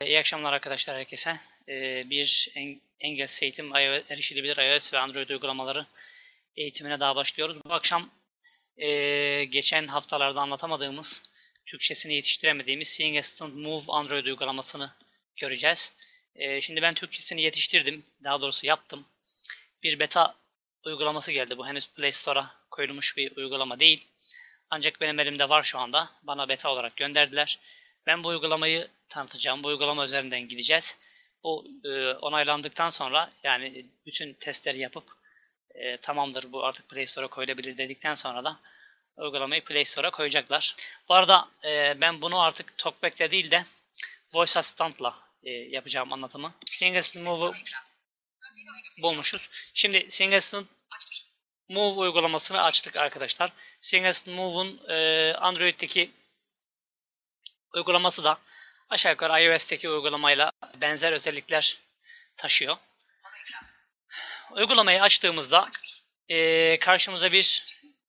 İyi akşamlar arkadaşlar herkese. Bir engelsiz eğitim, erişilebilir iOS ve Android uygulamaları eğitimine daha başlıyoruz. Bu akşam geçen haftalarda anlatamadığımız, Türkçesini yetiştiremediğimiz Seeing Assistant Move Android uygulamasını göreceğiz. Şimdi ben Türkçesini yetiştirdim, daha doğrusu yaptım. Bir beta uygulaması geldi. Bu henüz Play Store'a koyulmuş bir uygulama değil. Ancak benim elimde var şu anda. Bana beta olarak gönderdiler. Ben bu uygulamayı tanıtacağım. Bu uygulama üzerinden gideceğiz. Bu onaylandıktan sonra, yani bütün testleri yapıp tamamdır, bu artık Play Store'a koyulabilir dedikten sonra da uygulamayı Play Store'a koyacaklar. Bu arada ben bunu artık Talkback'le değil de Voice Assistant'la yapacağım anlatımı. Seeing Assistant Move'u bulmuşuz. Şimdi Seeing Assistant Move uygulamasını açtık arkadaşlar. Seeing Assistant Move'un Android'deki uygulaması da aşağı yukarı iOS'teki uygulamayla benzer özellikler taşıyor. Uygulamayı açtığımızda karşımıza bir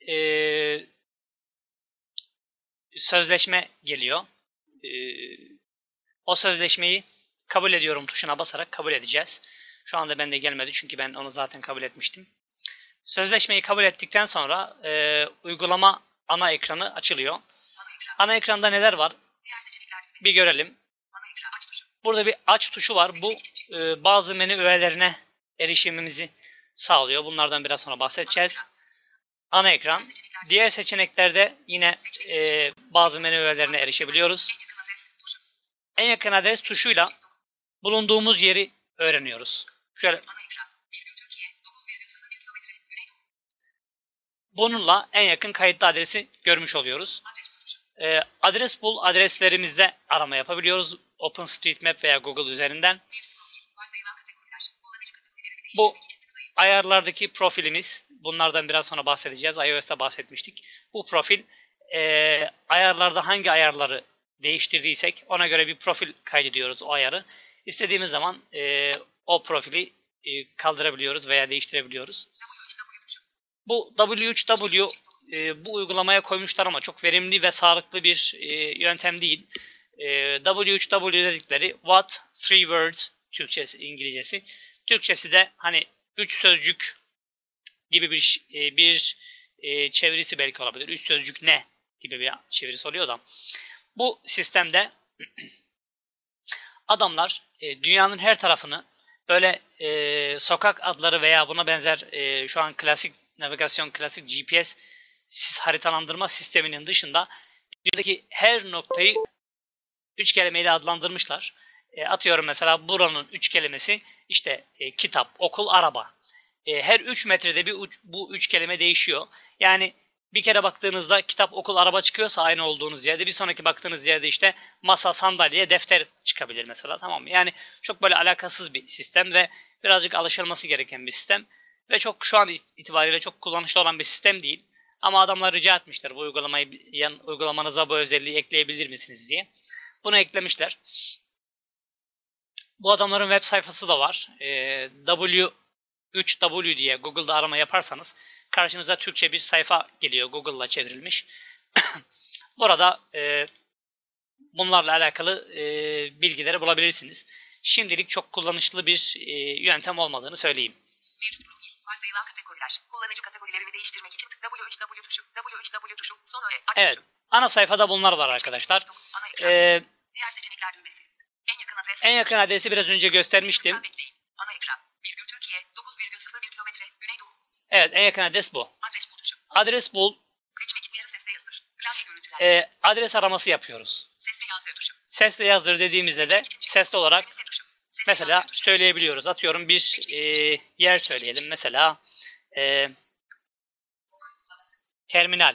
sözleşme geliyor. O sözleşmeyi kabul ediyorum tuşuna basarak kabul edeceğiz. Şu anda bende gelmedi çünkü ben onu zaten kabul etmiştim. Sözleşmeyi kabul ettikten sonra uygulama ana ekranı açılıyor. Ana ekranda neler var? Bir görelim. Burada bir aç tuşu var. Bu bazı menü öğelerine erişimimizi sağlıyor. Bunlardan biraz sonra bahsedeceğiz. Ana ekran. Diğer seçeneklerde yine bazı menü öğelerine erişebiliyoruz. En yakın adres tuşuyla bulunduğumuz yeri öğreniyoruz. Şöyle. Bununla en yakın kayıtlı adresi görmüş oluyoruz. Adres bul adreslerimizde arama yapabiliyoruz. OpenStreetMap veya Google üzerinden. Bu ayarlardaki profilimiz. Bunlardan biraz sonra bahsedeceğiz. iOS'ta bahsetmiştik. Bu profil ayarlarda hangi ayarları değiştirdiysek ona göre bir profil kaydediyoruz, o ayarı. İstediğimiz zaman o profili kaldırabiliyoruz veya değiştirebiliyoruz. Bu W3W bu uygulamaya koymuşlar ama çok verimli ve sağlıklı bir yöntem değil. W3W dedikleri What Three Words Türkçesi, İngilizcesi. Türkçesi de hani 3 sözcük gibi bir çevirisi belki olabilir. 3 sözcük ne gibi bir çevirisi oluyor da. Bu sistemde adamlar dünyanın her tarafını böyle sokak adları veya buna benzer şu an klasik navigasyon, klasik GPS haritalandırma sisteminin dışında dünyadaki her noktayı 3 kelimeyle adlandırmışlar. Atıyorum mesela buranın 3 kelimesi işte kitap, okul, araba. Her 3 metrede bu 3 kelime değişiyor. Yani bir kere baktığınızda kitap, okul, araba çıkıyorsa aynı olduğunuz yerde, bir sonraki baktığınız yerde işte masa, sandalye, defter çıkabilir mesela, tamam mı? Yani çok böyle alakasız bir sistem ve birazcık alışılması gereken bir sistem. Ve çok şu an itibariyle çok kullanışlı olan bir sistem değil. Ama adamlar rica etmişler bu uygulamanıza bu özelliği ekleyebilir misiniz diye. Bunu eklemişler. Bu adamların web sayfası da var. W3W diye Google'da arama yaparsanız karşınıza Türkçe bir sayfa geliyor. Google'la çevrilmiş. Burada bunlarla alakalı bilgileri bulabilirsiniz. Şimdilik çok kullanışlı bir yöntem olmadığını söyleyeyim. Mevcut profil, varsayılan kategoriler, kullanıcı kategorilerini değiştirmek için W3W tuşu, W3W tuşu, son öğe, aç evet, tuşu. ana sayfada bunlar var arkadaşlar. Diğer seçenekler düğmesi. En yakın adres. En yakın adresi biraz önce göstermiştim. Ana ekran. Virgül Türkiye, 9,01 kilometre, Güneydoğu. Evet, en yakın adres bu. Adres bul tuşu. Adres bul. Seçmek uyarı sesle yazdır. Klavye görüntüler. Adres araması yapıyoruz. Sesle yazdır tuşu. Sesle yazdır dediğimizde de sesli olarak mesela söyleyebiliyoruz. Atıyorum bir yer söyleyelim. Mesela terminal.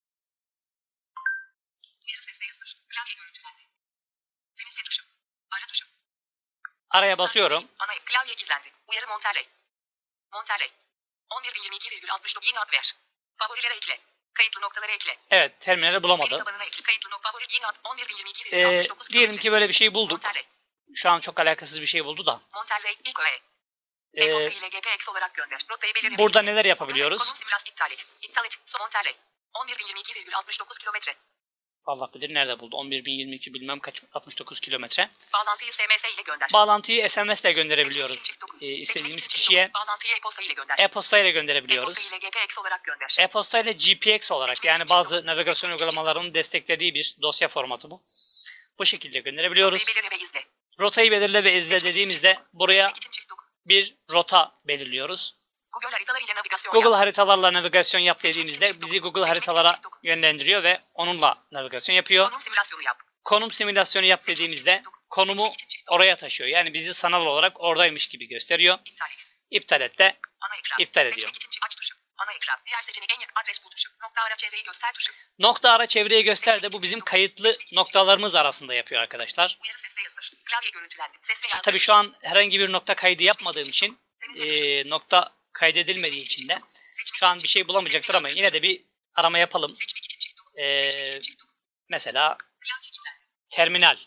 Uyarı sesle yazdır. Klavye görüntülendi. Temizle tuşu. Ara tuşu. Araya basıyorum. Ana klavye gizlendi. Uyarı Monterrey. Monterrey. 11.22,69 yeni ad ver. Favorilere ekle. Kayıtlı noktaları ekle. Evet, terminali bulamadı. Kayıtlı nokta favori yeni ad 11.22,69. Diyelim ki böyle bir şey bulduk. Monterrey. Şu an çok alakasız bir şey buldu da. Monterrey ilk öğe. E-posta ile GPX olarak gönder. Rotayı belirlemek. Burada neler yapabiliyoruz? Konum simülasyon iptal et. İptal et. Monterrey. 11.22,69 kilometre. Allah bilir nerede buldu. 11.022 bilmem kaç 69 kilometre. Bağlantıyı SMS ile gönder. Bağlantıyı SMS ile gönderebiliyoruz. İstediğimiz kişiye Bağlantıyı e-posta ile gönder. e-posta ile E-posta gönderebiliyoruz. ile GPX olarak gönder. E-posta ile GPX olarak yani bazı navigasyon uygulamalarının desteklediği bir dosya formatı bu. Bu şekilde gönderebiliyoruz. Rotayı belirle ve izle. Rotayı belirle ve izle dediğimizde buraya Seçmek için çift tık. bir rota belirliyoruz. Google haritalar ile navigasyon Google yap. haritalarla navigasyon yap dediğimizde bizi Google haritalara yönlendiriyor ve onunla navigasyon yapıyor. Konum simülasyonu yap. Konum simülasyonu yap dediğimizde konumu oraya taşıyor. Yani bizi sanal olarak oradaymış gibi gösteriyor. İptal et. İptal et de Ana ekran. iptal ediyor. Seçmek için aç tuşu. Ana ekran. Diğer seçenek en yakın adres bul tuşu. Nokta ara çevreyi göster tuşu. Nokta ara çevreyi göster de bu bizim kayıtlı noktalarımız arasında yapıyor arkadaşlar. Uyarı sesle yazılır. Klavye görüntülendi. Sesle yazılır. Tabii şu an herhangi bir nokta kaydı yapmadığım için nokta kaydedilmediği için de şu an bir şey bulamayacaktır ama yine de bir arama yapalım. Seçmek için çift tık. Mesela Klavye gizlendi. terminal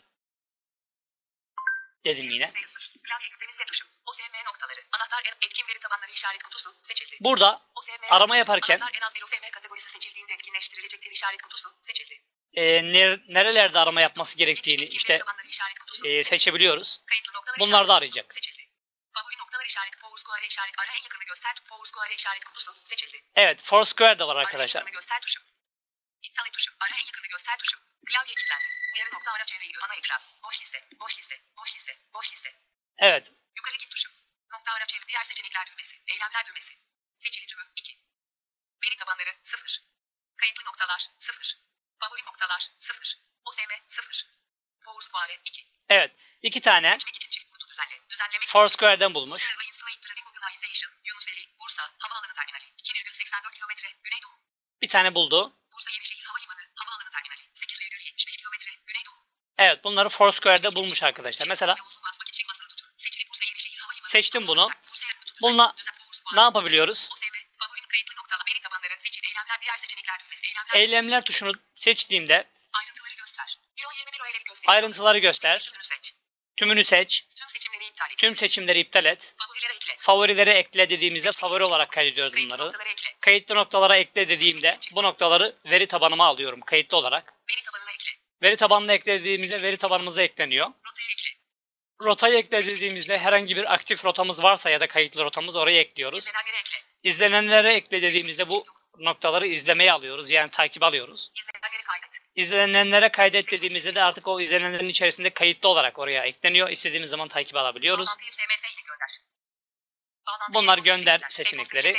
dedim yine. Sesle yazılır. Klavye temizle tuşu. OSM noktaları. Anahtar etkin veri tabanları işaret kutusu seçildi. Burada OSM arama yaparken anahtar en az bir OSM kategorisi seçildiğinde etkinleştirilecektir işaret kutusu seçildi. nerelerde arama yapması gerektiğini Etkin işte veri tabanları işaret kutusu seçebiliyoruz. Kayıtlı noktalar Bunlar da işaret arayacak. kutusu seçildi. Favori noktalar işaret Foursquare işaret ara en yakını göster Foursquare işaret kutusu seçildi. Evet, Foursquare de var Ara en arkadaşlar. yakını göster tuşu. İptal et tuşu. Ara en yakını göster tuşu. Klavye gizlendi. Uyarı nokta ara çevreyi ana ekran. Boş liste. Boş liste. Boş liste. Boş liste. Evet, Yukarı git tuşu. Nokta ara çevre diğer seçenekler düğmesi. Eylemler düğmesi. Seçili tümü 2. Veri tabanları 0. Kayıtlı noktalar 0. Favori noktalar 0. OSM 0. Foursquare 2. evet. İki tane Seçmek için çift kutu düzenle. Düzenleme için Foursquare'den bulmuş. Airlines Flight Traffic Organization, Yunuseli, Bursa, Havaalanı Terminali, 2,84 kilometre, Güneydoğu. Bir tane buldu. Bursa Yenişehir Havalimanı, Havaalanı Terminali, 8,75 kilometre, Güneydoğu. Evet, bunları Foursquare'de bulmuş arkadaşlar. Mesela Ve uzun basmak için basılı tutun. Seçili Bursa Yenişehir Havalimanı. seçtim bunu. Bursa'ya kutu düzenle. Bununla Düzen Foursquare. ne yapabiliyoruz? OSM, favori kayıtlı noktalar, veri tabanları, seçil, eylemler, diğer seçenekler düğmesi, eylemler. Eylemler tuşunu seçtiğimde Ayrıntıları göster. 1.21 öğeleri göster. ayrıntıları göster. Tümünü seç. Tümünü seç. Tüm seçimleri iptal et. Tüm seçimleri iptal et. Favorilere ekle. Favorilere ekle dediğimizde favori olarak kaydediyoruz Kayıtlı bunları. noktaları ekle. Kayıtlı noktalara ekle dediğimde bu noktaları veri tabanıma alıyorum kayıtlı olarak. Veri tabanına ekle. Veri tabanına ekle dediğimizde veri tabanımıza ekleniyor. Rotaya ekle. Rotayı ekle dediğimizde herhangi bir aktif rotamız varsa ya da kayıtlı rotamız oraya ekliyoruz. İzlenenlere ekle. İzlenenlere ekle dediğimizde bu noktaları izlemeye alıyoruz. Yani takip alıyoruz. İzlenenleri kaydet. İzlenenlere kaydet dediğimizde de artık o izlenenlerin içerisinde kayıtlı olarak oraya ekleniyor. İstediğimiz zaman takip alabiliyoruz. Bağlantıyı SMS ile gönder. Bağlantıyı Bunlar e-posta ile gönder gönder. seçenekleri.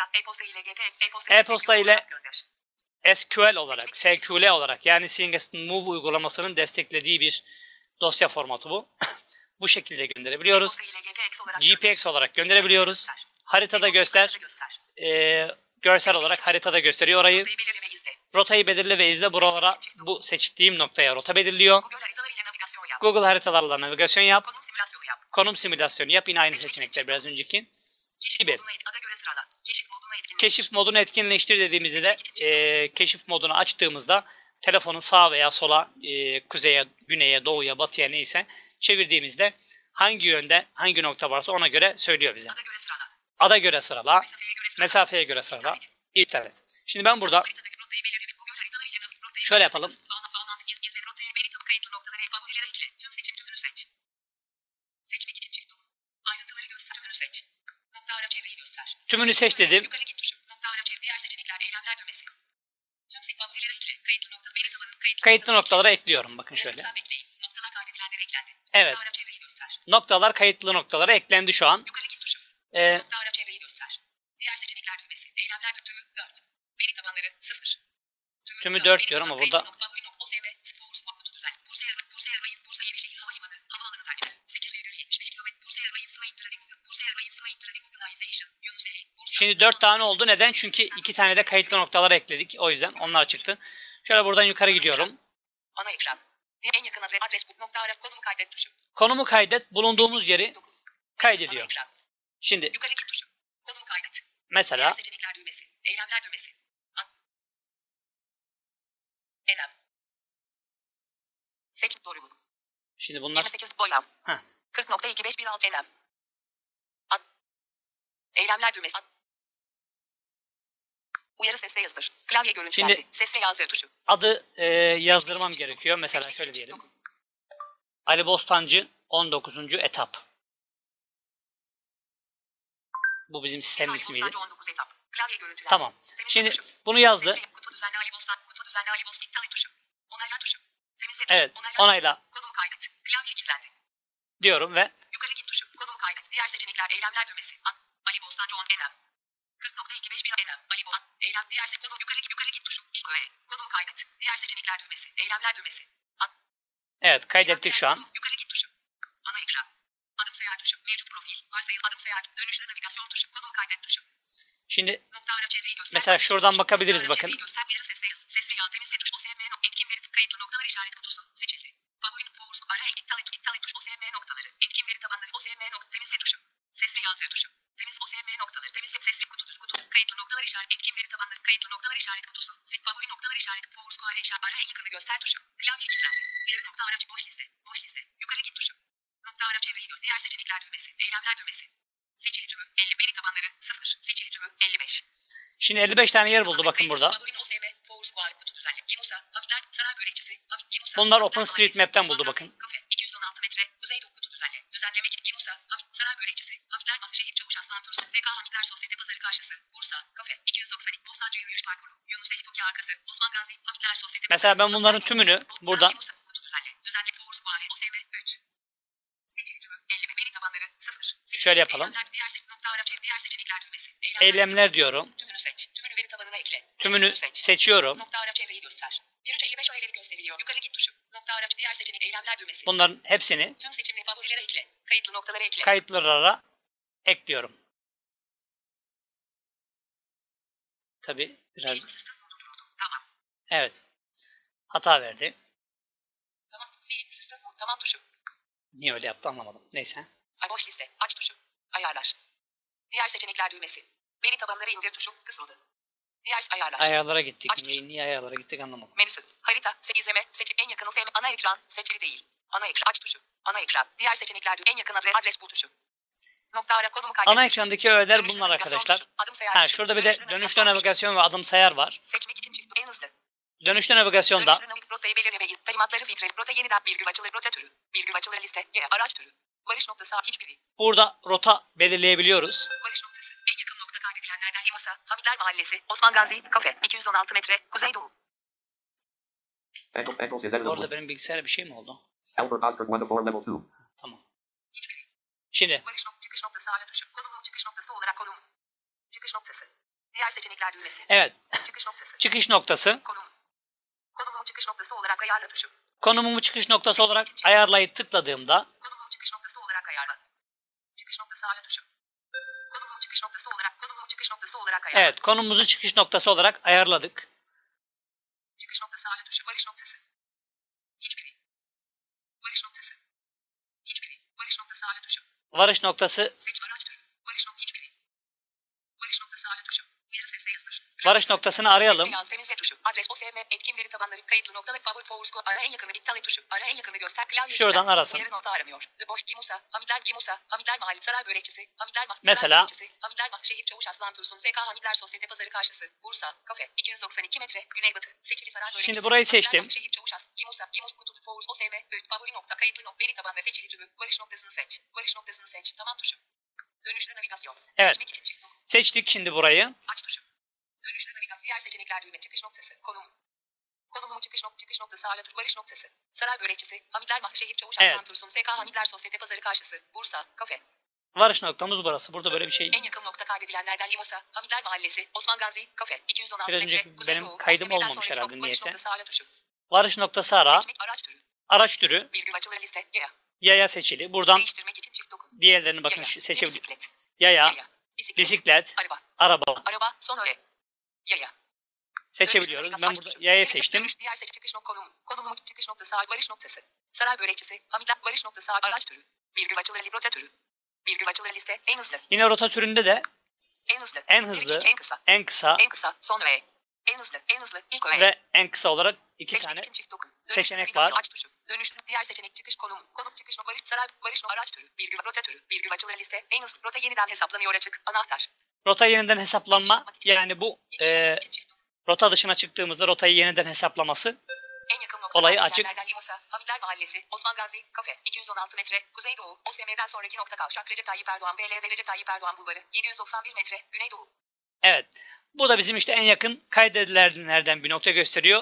E-posta ile gönder. SQL olarak, SQL olarak yani Seeing Move uygulamasının desteklediği bir dosya formatı bu. Bu şekilde gönderebiliyoruz. GPX olarak gönderebiliyoruz. Haritada göster. Görsel olarak haritada gösteriyor orayı. Rotayı belirle ve izle. Buralara bu seçtiğim noktaya rota belirliyor. Google haritalarla navigasyon yap. Konum simülasyonu yap. Yine aynı seçenekler biraz önceki gibi. Keşif modunu etkinleştir dediğimizde de keşif modunu açtığımızda telefonun sağa veya sola, kuzeye, güneye, doğuya, batıya neyse çevirdiğimizde hangi yönde hangi nokta varsa ona göre söylüyor bize. Ada göre sırala, mesafeye göre sırala, iptal et. Şimdi ben burada şöyle yapalım. Tümünü seç dedim. Kayıtlı noktalara ekliyorum. Bakın şöyle. Evet. Noktalar kayıtlı noktalara eklendi şu an. Tümü 4 diyorum ama burada şimdi 4 tane oldu. Neden? Çünkü 2 tane de kayıtlı noktalar ekledik. O yüzden onlar çıktı. Şöyle buradan yukarı gidiyorum. Ana ekran. En yakın adres bu nokta ara konumu kaydet tuşu. Konumu kaydet. Bulunduğumuz yeri kaydediyor. Şimdi Yukarı git tuşu. Konumu kaydet. mesela Diğer seçenekler düğmesi. Eylemler düğmesi. Eylem. Seç doğruluk. şimdi bunlar 28 boyam. 40.2516 eylem. Eylemler düğmesi. Uyarı sesle yazdır. Klavye görüntülendi. Şimdi Sesle yazdır tuşu. adı yazdırmam gerekiyor. Mesela şöyle diyelim. Ali Bostancı 19. etap. Bu bizim sistemin ismiydi. 19 etap. Klavye görüntülendi. Tamam. Temizle Şimdi tuşu. bunu yazdı. Sesle kutu düzenli Ali Bostan. Kutu düzenli Ali Bostan. İptal et tuşu. Onayla tuşu. Temizle tuşu. Evet. Onayla Konumu kaydet. Klavye gizlendi. diyorum ve Yukarı git tuşu. Konumu kaydet. Diğer seçenekler eylemler düğmesi. Ali Bostancı 10 enem. 40.251 enem. Ali Boğan. Eylem. Diğer konum yukarı git tuşu. İlk öğe. Konumu kaydet. Diğer seçenekler düğmesi. Eylemler düğmesi. evet kaydettik şu an. Yukarı git tuşu. Ana ekran. Adım sayar tuşu. Mevcut profil. Varsayılı adım sayar. Dönüşlü navigasyon tuşu. Konumu kaydet tuşu. Şimdi Nokta ara çevreyi göster. mesela şuradan bakabiliriz bakın. Göster uyarı sesle yaz. Sesli yağ temizle tuş. OSM etkin veri kayıtlı noktalar işaret kutusu seçildi. Favorin force ara iptal et tuş. OSM noktaları. Etkin veri tabanları. OSM nokta temizle tuşu. Sesli yazdır tuşu. Temiz OSM noktaları. Temizle sesli kutu. Kayıtlı noktalar işaret. Etkin veri tabanları. Kayıtlı noktalar işaret kutusu. Favori noktalar işaret. Force ara işaret. Ara en yakını göster tuşu. Klavye gizlendi. Uyarı nokta araç boş liste. Boş liste. Yukarı git tuşu. Nokta ara çevreyi gör. Diğer seçenekler düğmesi. Eylemler düğmesi. Seçili tümü 50. Veri tabanları 0. Seçili tümü 55. Şimdi 55 tane yer buldu bakın burada. Bunlar OpenStreetMap'ten buldu bakın. 216 metre. Kuzeydoğu kutu düzenle. Düzenleme git. Yimusa. Saray börekçisi. Hamidler Mahşehir Çavuş Aslan Tursu. SK Hamidler Sosyete Pazarı karşısı. Bursa. Kafe. 292. Bostancı yürüyüş parkuru. Yunus Ehitoki arkası. Osman Gazi. Hamidler Sosyete Pazarı. Mesela ben bunların tümünü buradan Kutu düzenle. Düzenle. Force Kuare. OSM 3. Seçili tümü 50. Veri tabanları 0. şöyle yapalım. Diğer seçenekler düğmesi. Eylemler diyorum. Tümünü seç. Tümünü veri tabanına ekle. Tümünü seçiyorum. Nokta ara çevreyi göster. 1355 öğeleri gösteriliyor. Yukarı git tuşu. Nokta araç diğer seçenek eylemler düğmesi. Bunların hepsini Tüm seçimli favorilere ekle. Kayıtlı noktalara ekle. kayıtlara ekliyorum. Tabi biraz. Tamam. Evet. Hata verdi. Tamam. Silin sistem bu. Tamam tuşu. Niye öyle yaptı anlamadım. Neyse. Boş liste. Aç tuşu. Ayarlar. Diğer seçenekler düğmesi. Veri tabanları indir tuşu. Kısıldı. Diğer ayarlar. Ayarlara gittik. Aç Niye ayarlara gittik anlamadım. Menüsü. Harita. 8'leme. Seçim. En yakın OSM. Ana ekran. Seçili değil. Ana ekran. Aç tuşu. Ana ekran. Diğer seçenekler en yakın adres bu tuşu. Nokta ara konumu kaydet. Ana ekrandaki öğeler bunlar arkadaşlar. Ha, şurada bir de dönüşlü navigasyon ve adım sayar var. Seçmek için çift en hızlı. Dönüşlü navigasyonda Rotayı belirleme. Talimatları filtre. Rota yeniden virgül açılır. Rota türü. Virgül açılır liste. Araç türü. Varış noktası hiçbiri. burada rota belirleyebiliyoruz. Varış noktası. En yakın nokta kaydedilenlerden Limasa. Hamidler Mahallesi. Osman Gazi. Kafe. 216 metre. Kuzeydoğu. Orada benim bilgisayara bir şey mi oldu? Albert Oscar 1 to 4 level 2. Tamam. Hiçbiri. Şimdi Varış noktası. Çıkış noktası hala tuşu. Konumu çıkış noktası olarak konumu. Çıkış noktası. Diğer seçenekler düğmesi. evet. Çıkış noktası. Çıkış noktası. Konum. Konumu çıkış noktası olarak ayarla tuşu. Konumumu çıkış noktası olarak ayarlayıp tıkladığımda Konumu çıkış noktası olarak ayarla. Çıkış noktası hala tuşu. Konumu çıkış noktası olarak ayarla. evet konumumuzu çıkış noktası olarak ayarladık. Çıkış noktası hala tuşu. Varış noktası. Hiçbiri. Varış noktası. Hiçbiri. Varış noktası hala tuşu. Varış noktası Seç araç türü. Varış noktası hiçbiri. Varış noktası hala tuşu. Uyarı sesle yazdır. varış noktasını arayalım. Sesli yaz temizle tuşu. Adres OSM etkin veri tabanları kayıtlı noktalar favori force ara en yakını iptal et tuşu. Ara en yakını göster. Klavye Şuradan güzel. arasın. Uyarı nokta aranıyor. Boş Gimusa. Hamidler Mahalle Saray Börekçisi. Mesela Hamidler Mahşehir Çavuş Aslan Tursun. SK Hamidler Sosyete Pazarı karşısı. Bursa. Kafe. 292 metre. Güneybatı. Seçili Saray Börekçisi. Şimdi burayı seçtim. Mahşehir Çavuş Aslan. Gimus kutu force OSM. Favori nokta kayıtlı nokta veri tabanı seçili tümü. Varış noktasını seç. Varış noktasını seç. Tamam tuşu. Dönüşlü navigasyon. Evet. Seçmek için çift nokta. Seçtik şimdi burayı. Aç tuşu. Dönüşlü navigasyon. Diğer seçenekler düğme. Çıkış noktası. Konum. Konumu çıkış noktası hala tuşu. Varış noktası. Saray Börekçisi. Hamidler Mahşehir Çavuş Aslan Evet. Tursun. SK Hamidler Sosyete Pazarı karşısı. Bursa. Kafe. Varış noktamız burası. Burada böyle bir şey. En yakın nokta kaydedilenlerden Limasa. Hamidler Mahallesi. Osman Gazi. Kafe. 216 Biraz metre. önceki Kuzeydoğu. benim kaydım OSM'den olmamış sonraki herhalde varış niyeyse. noktası hala tuşu. Varış noktası ara. Seçmek araç türü. Araç türü. Virgül açılır liste. Yaya. Yaya seçili. Buradan Değiştirmek için çift dokun. diğerlerini bakın Yaya. seçebiliriz. Bisiklet. Yaya, Yaya. bisiklet, Araba. araba Araba. Son öğe. Yaya. seçebiliyoruz. Ben burada yaya seçtim. Diğer seç çıkış konumu. Konumu çıkış noktası varış noktası. Saray Börekçisi. Hamidler varış noktası araç türü. Virgül açılır rota türü. Virgül açılır liste. En hızlı. Yine rota türünde de En hızlı. en hızlı, En kısa. en kısa En kısa. Son öğe. En hızlı. İlk öğe. ve en kısa olarak iki Seçmek tane için çift dokun. seçenek var. Aç tuşu. Dönüşlü diğer seçenek çıkış konum. Konum çıkış varış saray varış araç türü. Virgül rota türü. Virgül açılır liste. En hızlı rota yeniden hesaplanıyor açık. Anahtar. Rota yeniden hesaplanma, yani bu rota dışına çıktığımızda rotayı yeniden hesaplaması En yakın nokta olayı açık. Limos'a, Hamidler Mahallesi, Osman Gazi, Kafe, 216 metre, Kuzeydoğu, OSM'den sonraki nokta Kavşak Recep Tayyip Erdoğan, BL ve Recep Tayyip Erdoğan Bulvarı, 791 metre, Güneydoğu. Evet. Bu da bizim işte en yakın kaydedilenlerden bir nokta gösteriyor.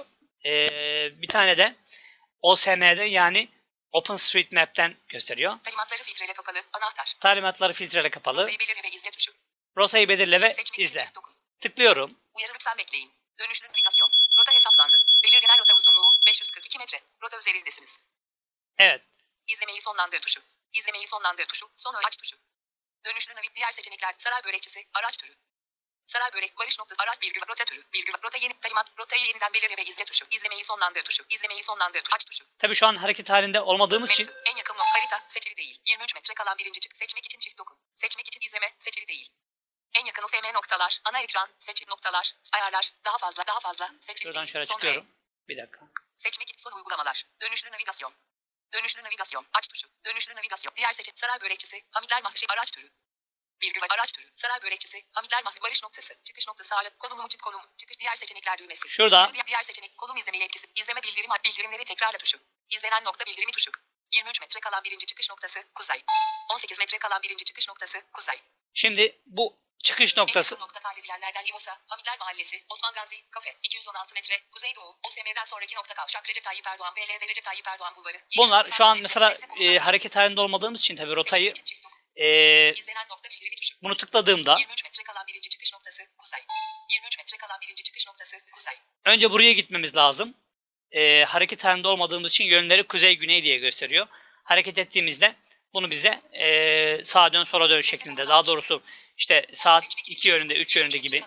Bir tane de OSM'den, yani OpenStreetMap'ten gösteriyor. Talimatları filtreyle kapalı, anahtar. Talimatları filtreyle kapalı. Rotayı belirle ve izle tuşu. Rotayı belirle ve Seçmek için izle. çift dokun. Tıklıyorum. Uyarı lütfen bekleyin. Dönüşlü navigasyon. Rota hesaplandı. Belirlenen rota uzunluğu 542 metre. Rota üzerindesiniz. Evet. İzlemeyi sonlandır tuşu. İzlemeyi sonlandır tuşu. Son aç tuşu. Dönüşlü diğer seçenekler. Saray börekçisi. Araç türü. Saray börek. Barış nokta. Araç virgül. Rota türü. Virgül. Rota yeni. Talimat. Rotayı yeniden belirle ve izle tuşu. İzlemeyi sonlandır tuşu. İzlemeyi sonlandır tuşu. Aç tuşu. Tabii şu an hareket halinde olmadığımız için Menüsü. En yakın nokta. Harita. Seçili değil. 23 metre kalan birinci çık. Seçmek için çift dokun. Seçmek için izleme. Seçili değil. En yakın OSM noktalar. Ana ekran. Seçili noktalar. Ayarlar. Daha fazla. Daha fazla. Seçili şuradan değil. şöyle Son çıkıyorum. Bir dakika. Seçmek için son uygulamalar. Dönüşlü navigasyon. Dönüşlü navigasyon. Aç tuşu. Dönüşlü navigasyon. Diğer seçenek. Saray börekçisi. Hamidler Mahallesi. Araç türü. Virgül. Araç türü. Saray börekçisi. Hamidler Mahallesi. Varış noktası. Çıkış noktası. Alet. Konumu. Konum. Çıkış. Diğer seçenekler düğmesi. Şurada. Diğer seçenek. Konum izleme yetkisi. İzleme bildirim. Bildirimleri tekrarla tuşu. İzlenen nokta bildirimi tuşu. 23 metre kalan birinci çıkış noktası. Kuzey. 18 metre kalan birinci çıkış noktası. Kuzey. Şimdi bu çıkış noktası. En yakın nokta kaydedilenlerden Limos'a, Hamidler Mahallesi, Osman Gazi, Kafe, 216 metre, Kuzeydoğu, OSM'den sonraki nokta Kavşak Recep Tayyip Erdoğan, BL ve Recep Tayyip Erdoğan Bulvarı. Bunlar şu an 791 mesela metre, sesli komutan hareket halinde olmadığımız için tabii rotayı tuşu. Seçmek için çift dokun. İzlenen nokta bildirimi tuşu. bunu tıkladığımda 23 metre kalan birinci çıkış noktası. Kuzey. 23 metre kalan birinci çıkış noktası. Kuzey. önce buraya gitmemiz lazım. Hareket halinde olmadığımız için yönleri kuzey güney diye gösteriyor. Hareket ettiğimizde bunu bize sağa dön sola dön şeklinde, daha doğrusu işte saat 2 yönünde 3 yönünde gibi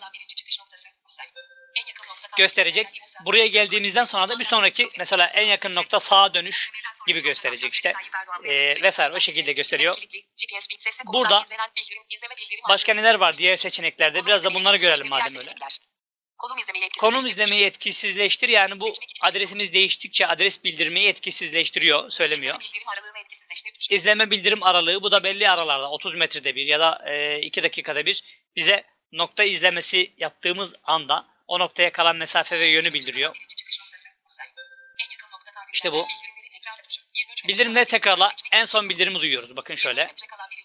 gösterecek. Buraya geldiğimizden sonra da bir sonraki, mesela en yakın nokta sağa dönüş gibi gösterecek işte. Vesaire o şekilde gösteriyor. Burada başka neler var diğer seçeneklerde, biraz da bunları görelim madem öyle. Konum izlemeyi etkisizleştir, yani bu adresimiz değiştikçe adres bildirmeyi etkisizleştiriyor, söylemiyor. İzleme bildirim aralığı, bu da belli aralarda 30 metrede bir ya da 2 dakikada bir bize nokta izlemesi yaptığımız anda o noktaya kalan mesafe ve yönü bildiriyor. İşte bu. Bildirimleri tekrarla, en son bildirimi duyuyoruz. Bakın şöyle. 23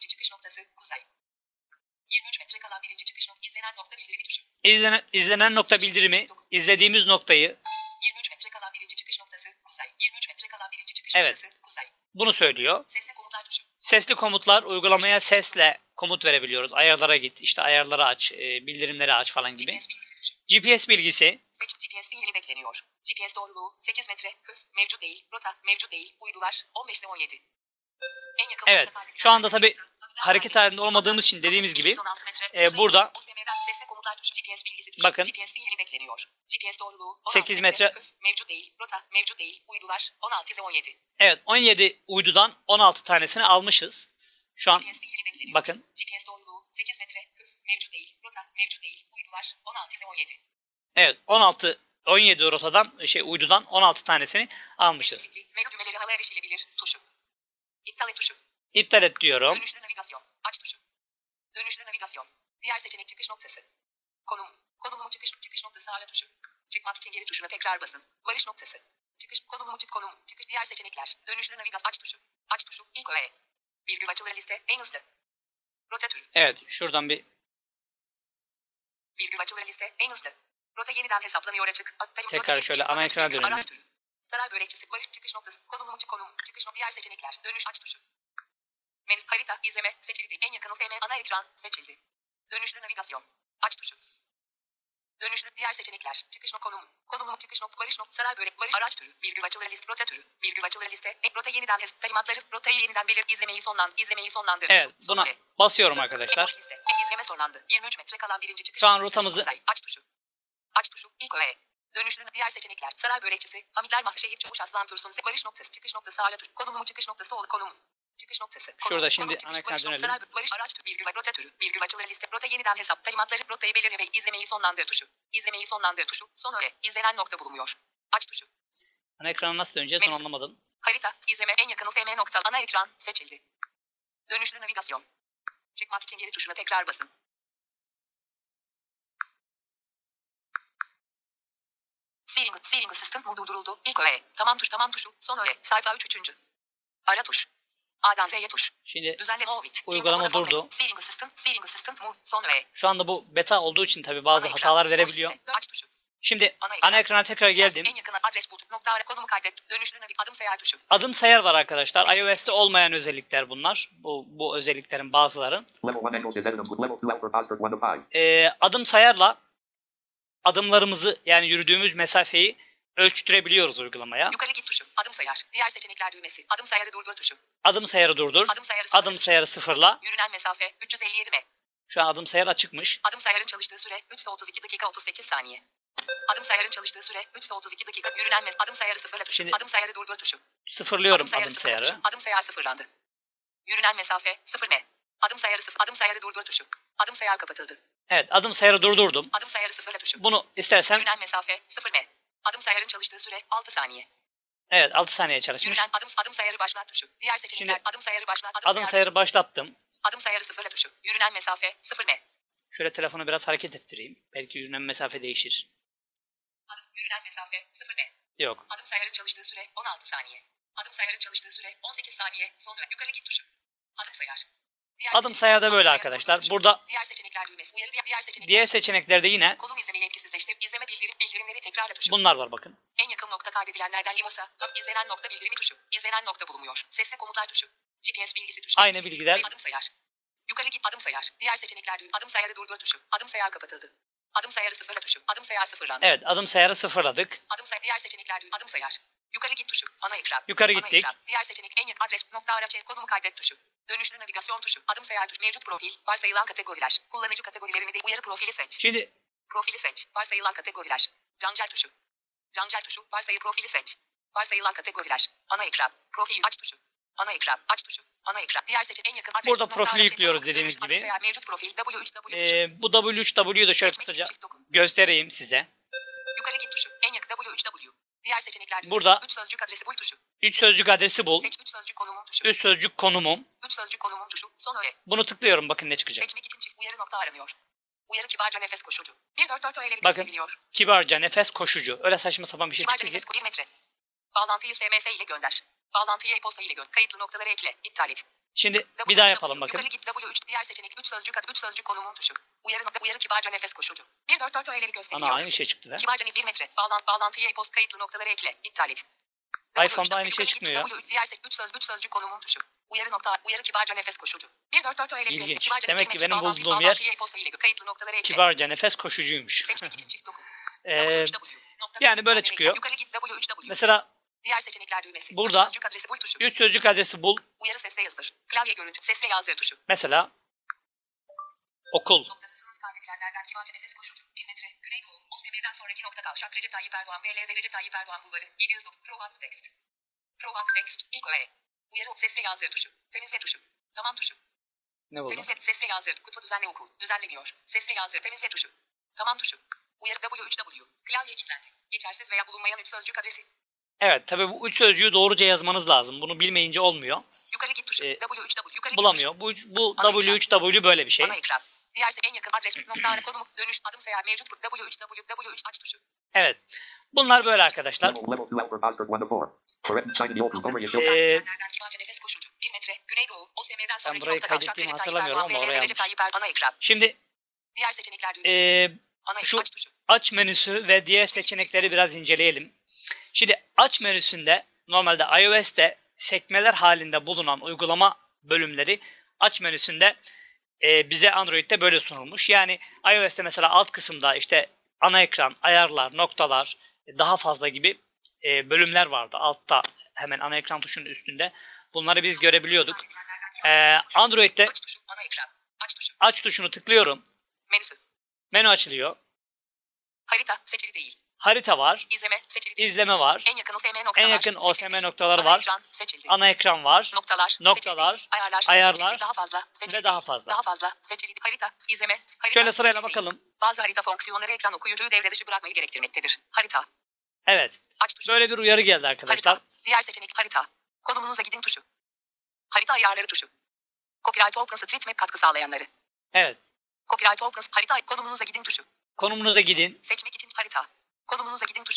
metre kalan birinci çıkış noktası. İzlenen nokta bildirimi tuşu. İzlenen nokta bildirimi, izlediğimiz noktayı 23 metre kalan birinci çıkış noktası. Kuzey. 23 metre kalan birinci çıkış Evet. noktası. Kuzey. bunu söylüyor. Sesli komutlar tuşu. Sesli komutlar, uygulamaya sesle komut verebiliyoruz. Ayarlara git, işte ayarları aç, bildirimleri aç falan gibi. GPS bilgisi tuşu. GPS bilgisi, Seçim GPS sinyali bekleniyor. GPS doğruluğu 8 metre. Hız mevcut değil. Rota mevcut değil. Uydular 15'te 17. En yakın evet, nokta kaydedilen şu anda tabi Hamidler hareket Mahallesi, halinde olmadığımız için dediğimiz gibi 216 metre, Kuzeydoğu, burada OSM'den sesli komutlar tuşu. GPS bilgisi tuşu. bakın GPS sinyali bekleniyor. GPS doğruluğu 16 8 metre. Hız mevcut değil. Rota mevcut değil. Uydular 16'te 17. Evet, 17 uydudan 16 tanesini almışız. Şu an GPS sinyali bekleniyor. bakın. GPS doğruluğu 8 metre. Hız mevcut değil. Rota mevcut değil. Uydular 16'te 17. Evet, 17 rotadan uydudan 16 tanesini almışız. Kilitli. Menü düğmeleri hala erişilebilir. Tuşu. İptal et tuşu. İptal et diyorum. Dönüşlü navigasyon. Aç tuşu. Dönüşlü navigasyon. Diğer seçenek çıkış noktası. Konum. Konumu çıkış noktası hala tuşu. Çıkmak için geri tuşuna tekrar basın. Varış noktası. Çıkış konumu konum. Çıkış diğer seçenekler. Dönüşlü navigasyon. Aç tuşu. Aç tuşu. İlk öğe. Virgül açılır liste. En hızlı. Rota türü. Evet, şuradan bir Virgül açılır liste. En hızlı. Rota yeniden hesaplanıyor açık. tekrar şöyle ana ekrana dönelim. Araç türü. Saray börekçisi. Varış çıkış noktası. Konum. Çıkış diğer seçenekler. Dönüş aç tuşu. Menü harita izleme seçildi. En yakın OSM ana ekran seçildi. Dönüşlü navigasyon. Aç tuşu. Dönüşlü diğer seçenekler. Çıkış konumu. Çıkış varış saray börek varış araç türü. Virgül açılır liste rota türü. Virgül açılır liste. Rota yeniden talimatları. Rotayı yeniden belir. İzlemeyi sonlandır. Evet, buna basıyorum arkadaşlar. Boş liste. İzleme sonlandı. 23 metre kalan birinci çıkış. Şu an noktası. rotamızı Kuzey. Aç tuşu. Aç tuşu. İlk öğe. Dönüşlü diğer seçenekler. Saray börekçisi. Hamidler Mahallesi şehir çavuş aslan tursun. Varış noktası. Çıkış noktası hala tuş. Konumu çıkış noktası ol. Konum. Çıkış noktası. Şurada şimdi ana ekrana dönelim. Saray varış araç türü. Virgül rota türü. Virgül açılır liste. Rota yeniden hesap. Talimatları. Rotayı belirle ve izlemeyi sonlandır tuşu. İzlemeyi sonlandır tuşu. Son öğe. İzlenen nokta bulunmuyor. Aç tuşu. Ana ekrana nasıl döneceğiz onu anlamadım. Harita. İzleme en yakın OSM nokta. Ana ekran seçildi. Dönüşlü navigasyon. Çıkmak için geri tuşuna tekrar basın. Sealing Assistant durduruldu. İlk öğe. Tamam tuşu. Son öğe. Sayfa 3. Ara tuş. A'dan Z'ye tuş. Şimdi Düzenleme Movit. uygulama durdu. Sealing Assistant Move. Son öğe. Şu anda bu beta olduğu için tabi bazı Ana ekran. hatalar verebiliyor. Aç tuşu. Şimdi Ana ekran. ana ekrana tekrar geldim. En yakın adres bul. Nokta ara konumu kaydet. Dönüşlerine bir adım sayar tuşu. Adım sayar var arkadaşlar. iOS'te olmayan özellikler bunlar. Bu özelliklerin bazıları. Level 1 equals is edited with level 2 output positive 1 to 5. Adım sayarla adımlarımızı yani yürüdüğümüz mesafeyi ölçtürebiliyoruz uygulamaya. Yukarı git tuşu. Adım sayar. Diğer seçenekler düğmesi. Adım sayarı durdur tuşu. Adım sayarı durdur. Adım sayarı sıfırla Adım tuşu. sayarı sıfırla. Yürünen mesafe 357 m. Şu an adım sayar açıkmış. Adım sayarın çalıştığı süre 3 32 dakika 38 saniye. Adım sayarın çalıştığı süre 3 32 dakika. Yürünen adım sayarı sıfırla tuşu. Şimdi- adım sayarı durdur tuşu. Sıfırlıyorum sayarı adım sıfırla sayarı. tuşu. Adım sayar sıfırlandı. Yürünen mesafe 0 m. Adım sayarı sıfır. Adım sayarı durdur tuşu. Adım sayar kapatıldı. Evet, adım sayarı durdurdum. Adım sayarı sıfırla tuşu. Bunu istersen Yürünen mesafe 0 m. Adım sayarın çalıştığı süre 6 saniye. evet 6 saniye çalışmış. Yürünen adım sayarı başlat tuşu. Diğer seçenekler Şimdi- adım sayarı başlat. Adım sayarı başlattım. Adım sayarı sıfırla tuşu. Yürünen mesafe 0 m. Şöyle telefonu biraz hareket ettireyim. Belki yürünen mesafe değişir. Yürünen mesafe 0 m. Yok. Adım sayarın çalıştığı süre 16 saniye. Adım sayarın çalıştığı süre 18 saniye. Sonra yukarı git tuşu. Adım sayar. Adım sayar da böyle sayarı arkadaşlar. tuşu. Burada Diğer seçenekler düğmesi. Uyarı diğer seçenekler. diğer seçeneklerde yine Konum izlemeyi etkisizleştir. İzleme bildirimleri tekrarla tuşu. bunlar var bakın. En yakın nokta kaydedilenlerden Limosa. İzlenen nokta bildirimi tuşu. İzlenen nokta bulunmuyor. Sesli komutlar tuşu. GPS bilgisi tuşu. Aynı bilgiler. Adım sayar. Yukarı git adım sayar. Diğer seçenekler düğüm. Adım sayarı durdur tuşu. Adım sayar kapatıldı. Adım sayarı sıfırla tuşu. Adım sayar sıfırlandı. Evet, adım sayarı sıfırladık. Adım sayar. Diğer seçenekler düğüm. Adım sayar. Yukarı git tuşu. Ana ekran. Yukarı Ana gittik. ekran. Diğer seçenek en yakın adres nokta araç konumu kaydet tuşu. Dönüşlü navigasyon tuşu. Adım sayar tuşu. Mevcut profil. Varsayılan kategoriler. Kullanıcı kategorilerini de uyarı profili seç. Şimdi Profili seç. Varsayılan kategoriler. Cancel tuşu. Cancel tuşu. Varsayı profili seç. Varsayılan kategoriler. Ana ekran. Profil aç tuşu. Ana ekran. Aç tuşu. Ana ekran. Diğer seçenek en yakın adres. Burada nokta profili araç yüklüyoruz konumu. dediğimiz Dönüş, gibi. adım sayar. Mevcut profil. W3W tuşu. bu W3W'yu da şöyle Seçmek kısaca için çift dokun. göstereyim size. Yukarı git tuşu. En yakın W3W. Diğer seçenekler düğmesi. Burada- 3 sözcük adresi bul tuşu. 3 sözcük adresi bul. Seç 3 sözcük konumum tuşu. 3 sözcük konumum. 3 sözcük konumum tuşu. Son öğe. Bunu tıklıyorum bakın ne çıkacak. Seçmek için çift uyarı nokta aranıyor. Uyarı kibarca nefes koşucu. 144 öğeleri Bakın. gösteriliyor. Kibarca nefes koşucu. Öyle saçma sapan bir şey Kibarca çıktı ki. nefes 1 metre. Bağlantıyı SMS ile gönder. Bağlantıyı e-posta ile gönder. Kayıtlı noktaları ekle. İptal et. Şimdi bir daha yapalım bakın. Yukarı git W3. Diğer seçenek 3 sözcük adı 3 sözcük konumum tuşu. Uyarı kibarca nefes koşucu. 144 öğeleri gösteriliyor. Ana aynı şey çıktı be. Kibarca 1 metre. Bağlantıyı e-posta kayıtlı noktaları ekle. İptal et. iPhone'da aynı şey çıkmıyor ya. Diğer 3 sözcük konumum tuşu. Uyarı kibarca nefes koşucu. 144 öğeleri İlginç. göster. Kibarca Demek 1 ki metre. benim bulduğum yer Bağlantıyı e-posta ile kayıtlı noktaları ekle. Kibarca nefes koşucuymuş. Seçmek için çift dokun. Ee, W3W. yani böyle çıkıyor. Yukarı git W3W. Mesela Diğer seçenekler düğmesi. Burada- 3 sözcük adresi bul tuşu. 3 sözcük adresi bul. Uyarı sesle yazdır. Klavye görüntü sesle yazdır tuşu. Mesela okul. Noktadasınız kaydedilenlerden kibarca nefes koşucu. 1 metre. Güneydoğu. OSM'den sonraki nokta kavşak Recep Tayyip Erdoğan BL ve Recep Tayyip Erdoğan bulvarı. 709. Provax text. Provax text. İlk öğe. Uyarı sesle yazdır tuşu. Temizle tuşu. Tamam tuşu. Ne buldu? Temizle sesle yazdır. Kutu düzenle oku. Düzenleniyor. Sesle yazdır. Temizle tuşu. Tamam tuşu. Uyarı W3W. Klavye gizlendi. Geçersiz veya bulunmayan 3 sözcük adresi. Evet tabi bu 3 sözcüğü doğruca yazmanız lazım. Bunu bilmeyince olmuyor. Yukarı git tuşu. W3W. Yukarı git Bulamıyor. Bu W3W böyle bir şey. Ana ekran. Diğerse en yakın adres nokta ara konumu dönüş adım sayar mevcut W3W aç tuşu. Evet. Bunlar böyle arkadaşlar. Level 2 output positive 1 to 4. Correct sign in the open summary is still Kibarca nefes koşucu. 1 metre Güneydoğu OSM'den sonraki burayı nokta kavşak kaydettiğimi Recep Tayyip hatırlamıyorum Erdoğan ama BL oraya ve Recep Tayyip Erdoğan ana ekran. Şimdi Diğer seçenekler düğmesi. Ana şu aç tuşu. aç menüsü ve diğer seçenekleri biraz inceleyelim. Şimdi aç menüsünde normalde iOS'te sekmeler halinde bulunan uygulama bölümleri aç menüsünde bize Android'de böyle sunulmuş. Yani iOS'te mesela alt kısımda işte ana ekran, ayarlar, noktalar, daha fazla gibi bölümler vardı. Altta hemen ana ekran tuşunun üstünde. Bunları biz görebiliyorduk. Android'de Aç tuşu. Ana ekran. Aç tuşu. aç tuşunu tıklıyorum. Menüsü. Menü açılıyor. Harita seçili değil. Harita var. İzleme seçili değil. İzleme var. En yakın OSM noktalar. En yakın seçili OSM değil. noktaları Ana var. ekran seçildi. Ana ekran var. Noktalar, Noktalar, seçili değil. ayarlar seçili, daha fazla, seçili ve daha değil. fazla. Daha fazla, seçili, harita, izleme, harita, Şöyle sırayla seçili değil. bakalım. Bazı harita fonksiyonları ekran okuyucuyu devre dışı bırakmayı gerektirmektedir. Harita, Evet. aç tuşu, Böyle bir uyarı geldi arkadaşlar. harita, diğer seçenek harita, konumunuza gidin tuşu, harita ayarları tuşu, Copyright OpenStreetMap katkı sağlayanları, Evet. Copyright Opens, harita, konumunuza gidin tuşu, Konumunuza gidin. seçmek için harita, konumunuza gidin tuşu,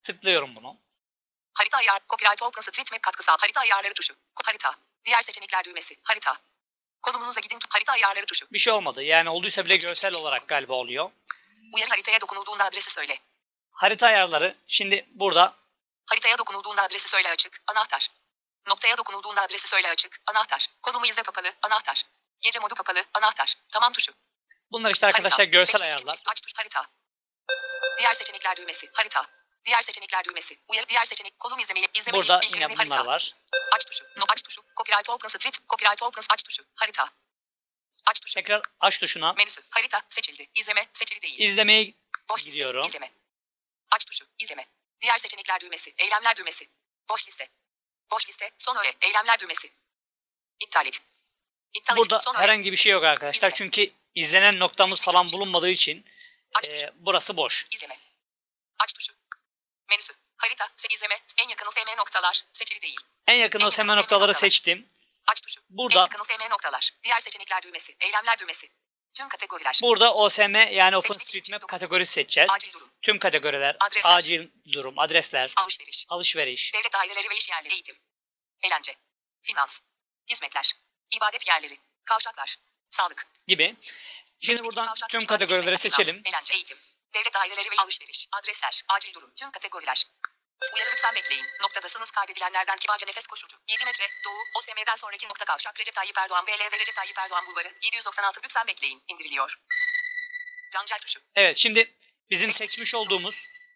Tıklıyorum bunu. Harita ayar. Copyright OpenStreetMap katkı sağ. Harita ayarları tuşu. Harita. Diğer seçenekler düğmesi. Harita. Konumunuza gidin. Harita ayarları tuşu. Bir şey olmadı. Yani olduysa bile görsel olarak galiba oluyor. Uyarı haritaya dokunulduğunda adresi söyle. Harita ayarları. Şimdi burada Haritaya dokunulduğunda adresi söyle açık. Anahtar. Noktaya dokunulduğunda adresi söyle açık. Anahtar. Konumu izle kapalı. Anahtar. Gece modu kapalı. Anahtar. Tamam tuşu. bunlar işte arkadaşlar Harita. görsel Seçenek ayarlar. ikinci. Aç tuş. Harita. Diğer seçenekler düğmesi. Harita. Diğer seçenekler düğmesi. Uyarı. Diğer seçenek. Konum izlemeyi. İzlemeyi. Burada bildirimli yine bunlar harita. var. Aç tuşu. No aç tuşu. Copyright OpenStreet. Copyright Opens aç tuşu. Harita. Aç tuşu. Tekrar aç tuşuna. Menüsü. Harita. Seçildi. İzleme. Seçili değil. İzlemeye Boş liste. gidiyorum. İzleme. Aç tuşu. İzleme. Diğer seçenekler düğmesi. Eylemler düğmesi. Boş liste. Boş liste. Son öğe. Eylemler düğmesi. İptal et. İptal Burada et. Son öğe. herhangi bir şey yok arkadaşlar. İzleme. Çünkü izlenen noktamız falan bulunmadığı için Aç tuşu. burası boş. İzleme. Aç tuşu. Menüsü. Harita. İzleme. En yakın OSM noktalar. Seçili değil. En yakın OSM noktaları seçtim. Aç tuşu. Burada- En yakın OSM noktalar. Diğer seçenekler düğmesi. Eylemler düğmesi. Tüm kategoriler. Burada OSM yani OpenStreetMap kategorisi seçeceğiz. Acil durum. Tüm kategoriler, Adresler. acil durum, adresler, Alışveriş. alışveriş. Devlet daireleri ve iş yerleri. Eğitim. Eğlence. Finans. Hizmetler. İbadet yerleri. Kavşaklar. Sağlık. Gibi. Şimdi buradan tüm kategorileri seçelim. Eğlence, eğitim. Devlet daireleri ve alışveriş. Adresler. Acil durum. Tüm kategoriler. Uyarı lütfen bekleyin. Noktadasınız kaydedilenlerden kibarca nefes koşucu. 7 metre. Doğu. OSM'den sonraki nokta kavşak. Recep Tayyip Erdoğan VL ve Recep Tayyip Erdoğan Bulvarı. 796 lütfen bekleyin. İndiriliyor. Cancel tuşu. Evet, şimdi bizim seçmiş olduğumuz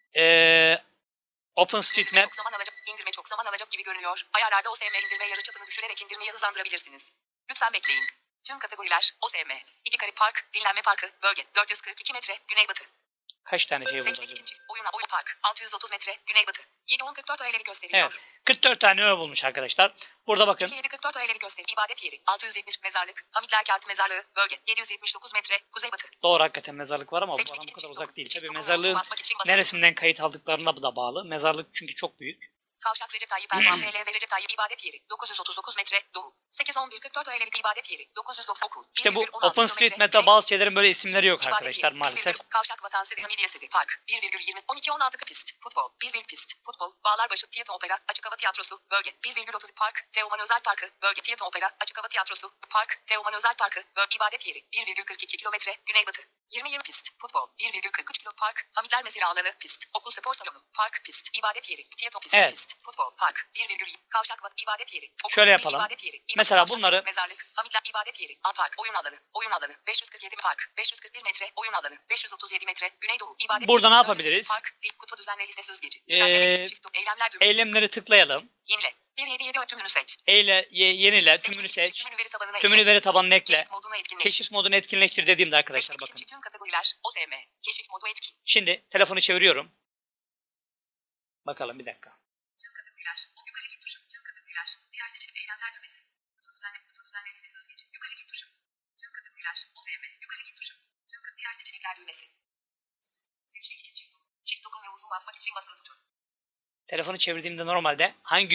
OpenStreetMap Çok zaman alacak. İndirme çok zaman alacak gibi görünüyor. Ayarlarda OSM indirme yarıçapını düşürerek indirmeyi hızlandırabilirsiniz. Lütfen bekleyin. Tüm kategoriler. OSM. 2 kare park. Dinlenme parkı. Bölge. 442 metre. Güneybatı. kaç tane şey burada Seçmek acaba? için oyun park. 630 metre. Güneybatı. 7-10-44 öğeleri gösteriyor. Evet. 44 tane öğe bulmuş arkadaşlar. Burada bakın. 2-7-44 öğeleri gösteriyor. İbadet yeri. 670 mezarlık. Hamitler Kent Mezarlığı. Bölge. 779 metre. Kuzeybatı. Doğru, hakikaten mezarlık var ama bu Seçmek bana bu için kadar çift uzak değil. çift Tabii dokun mezarlığın basmak için basın. neresinden kayıt aldıklarına da bağlı. Mezarlık çünkü çok büyük. Kavşak Recep Tayyip Erdoğan VL ve Recep Tayyip ibadet yeri. 939 metre. Doğu. 8-11-44 öğeleri ibadet yeri. 990 okul. İşte bu 1,16 OpenStreetMap'te kilometre. bazı şeylerin böyle isimleri yok İbadet arkadaşlar yeri, maalesef. 1,1 Kavşak Vatansever Hamidiyesi Park 1,20 12-16 pist futbol 1, pist futbol Bağlarbaşı Tiyatro Opera Açık Hava Tiyatrosu bölge 1,30 Park Teoman Özel Parkı bölge Tiyatro Opera Açık Hava Tiyatrosu Park Teoman Özel Parkı bölge ibadet yeri 1,42 kilometre güneybatı 20 pist futbol 1,43 kilo park Hamidler Mesire alanı pist okul spor salonu park pist ibadet yeri tiyatro pist Evet. pist futbol park 1,20 Kavşak ibadet yeri okul, Şöyle yapalım. ibadet yeri, Mesela Kavşak, bunları- mezarlık Hamidler ibadet yeri park oyun alanı 547 park 541 metre oyun alanı 537 metre güneydoğu ibadet Burada yeri, ne 408 yapabiliriz? park dil kutu düzenle liste süzgeci düzenleme için çift eylemler düğmesi Eylemleri tıklayalım. yenile 177 tümünü seç Yenile, Seçmek tümünü için seç. tümünü veri tabanına Tümünü ekle veri tabanına ekle. keşif modunu etkinleş Keşif modunu etkinleştir dediğimde arkadaşlar seçmek bakın. için tüm kategoriler OSM keşif modu etkin Şimdi telefonu çeviriyorum. Bakalım bir dakika. tüm kategoriler yukarı git tuşu tüm kategoriler diğer seçenek eylemler düğmesi kutu düzenle liste süzgeci yukarı git tuşu tüm kategoriler OSM yukarı git tuşu tüm diğer seçenekler düğmesi seçmek için çift dokun ve uzun basmak için basılı tutun Telefonu çevirdiğimde normalde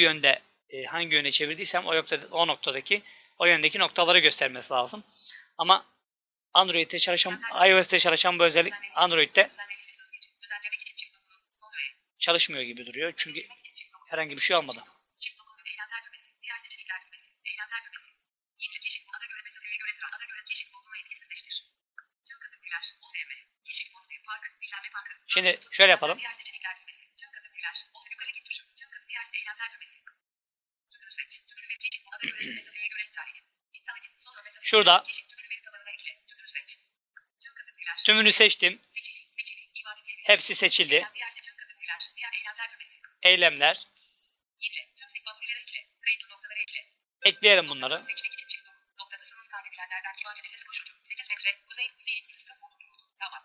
hangi yöne çevirdiysem o noktadaki o yöndeki noktaları göstermesi lazım. Ama Android'de çalışan, iOS'te çalışan bu özellik Android'de düzenle liste süzgeci düzenlemek için çift dokunun son öğe çalışmıyor gibi duruyor. Çünkü herhangi bir şey olmadı. çift dokun ve eylemler düğmesi diğer seçenekler düğmesi eylemler düğmesi yeni keşif ana göre mesafeye göre sıra ana göre keşif modunu etkisizleştir tüm kategoriler OSM keşif modu bir park dinlenme parkı Şimdi şöyle yapalım. diğer seçenekler düğmesi tüm kategoriler OSM yukarı git tuşu tüm diğer eylemler düğmesi tümünü seç tümünü ve keşif ana göre mesafeye göre iptal et son mesafeye Şurada keşif tümünü veri tabanına ekle tümünü seç tüm kategoriler tümünü seçtim. seçili ibadet yeri Hepsi seçildi. diğer tüm kategoriler diğer eylemler düğmesi Eylemler. yenile tüm favorilere ekle kayıtlı noktalara ekle Ekleyelim bunları. seçmek için çift dokun noktadasınız kaydedilenlerden kibarca nefes koşucu 8 metre kuzey zilin sistem bulunduruldu tamam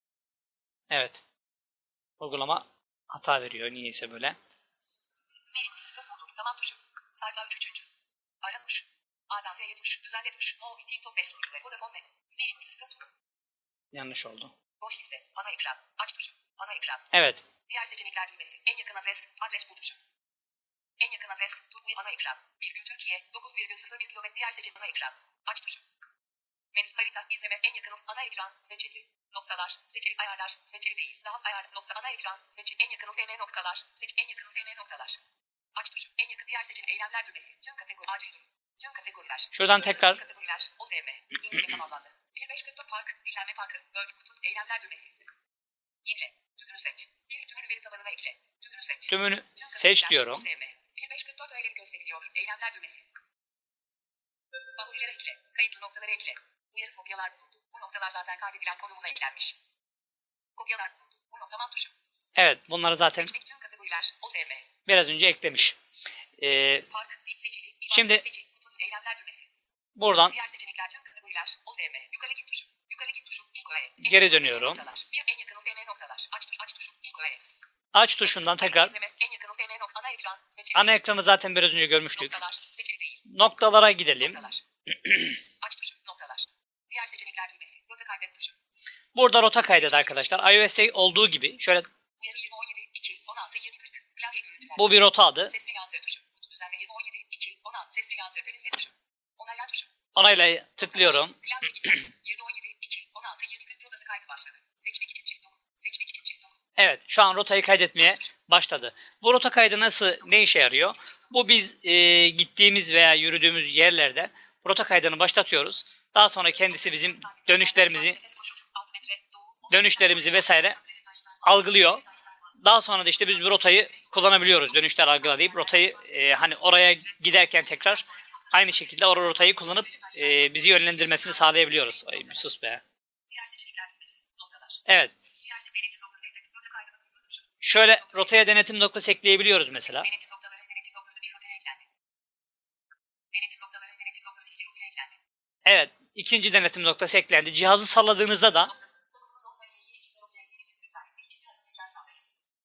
Evet. Uygulama hata veriyor niyeyse böyle. zilin sistem bulunduruldu tamam tuşu sayfa 3. Aranmış A'dan Z'ye tuş düzenle tuş no meeting top 5 sunucuları Vodafone Web zilin sistem tuşu Yanlış oldu. boş liste ana ekran aç tuşu ana ekran Evet. diğer seçenekler düğmesi en yakın adres bu tuşu en yakın adres Turkuy ana ekran virgül Türkiye 9,01 kilometre diğer seçenek ana ekran aç tuşu menüs harita izleme en yakın ana ekran seçildi Noktalar. Seçili ayarlar. Seçili değil. Daha ayar. Nokta ana ekran. Seçil. En yakın OSM noktalar. Seç. En yakın OSM noktalar. Aç tuşu. En yakın diğer seçenek. Eylemler düğmesi. Tüm kategori. Acil durum. Tüm kategoriler. Şuradan Tüm tekrar kategoriler. OSM. İndirme tamamlandı. 1544 park. Dinlenme parkı. Bölge kutu. Eylemler düğmesi. Yine. Tümünü seç. Bir tümünü veri tabanına ekle. Tümünü seç. tümünü Tüm seç kategoriler. diyorum. OSM. 1544 öğeleri gösteriliyor. Eylemler düğmesi. Favorilere ekle. Kayıtlı noktaları ekle. Uyarı kopyalar bulundu. Bu noktalar zaten kaydedilen konumuna eklenmiş. Kopyalar bulundu. Bu noktamam tuşu. Evet, bunları zaten Seçmek tüm kategoriler. OSM. biraz önce eklemiş. Park. Seçili. Şimdi seçili. Kutunun eylemler düğmesi. buradan Diğer seçenekler tüm kategoriler. OSM. Yukarı git tuşu. Yukarı git tuşu. İlk öğe. geri dönüyorum. En yakın OSM noktalar. Aç tuş. Aç tuşu. İlk öğe. Aç tuşundan tekrar En yakın OSM nokta. Ana ekran. Seçili. ana ekranı zaten biraz önce görmüştük. Noktalar. Seçili değil. Noktalara gidelim. Noktalar. Aç tuşu. Noktalar. Diğer seçenekler düğmesi. Rota kaydet tuşu. Burada rota kaydet arkadaşlar. iOS'te olduğu gibi şöyle Uyarı 20 17 2 16 20 40. Klavye görüntüler. bu bir rota adı. Sesli yazdır tuşu. Kutu düzenle 20 17 2 16. Sesli yazdır temizle tuşu. Onayla tuşu. Onayla tıklıyorum. Klavye gizem. 20 17 2 16 20 40 rotası kaydı başladı. Seçmek için çift doku. Seçmek için çift doku. Evet, şu an rotayı kaydetmeye başladı. Bu rota kaydı ne işe yarıyor? Bu biz gittiğimiz veya yürüdüğümüz yerlerde rota kaydını başlatıyoruz. Daha sonra kendisi bizim dönüşlerimizi vesaire algılıyor. Daha sonra da işte biz bu rotayı kullanabiliyoruz. Dönüşler algılayıp rotayı hani oraya giderken tekrar aynı şekilde o rotayı kullanıp bizi yönlendirmesini sağlayabiliyoruz. Ay bir sus be. Diğer seçenekler düğmesi. Noktalar. Evet. Diğer denetim noktası eklet. Rota kaydını uygula tuşu. Şöyle rotaya denetim noktası ekleyebiliyoruz mesela. Denetim noktaları denetim noktası bir rotaya eklendi. Denetim noktaları denetim noktası iki rotaya eklendi. Evet. İkinci denetim noktası eklendi. Cihazı salladığınızda da Konumuz 10 saniye içinde rotaya ekleyecek bir tane. İkinci cihazı tekrar sallayın.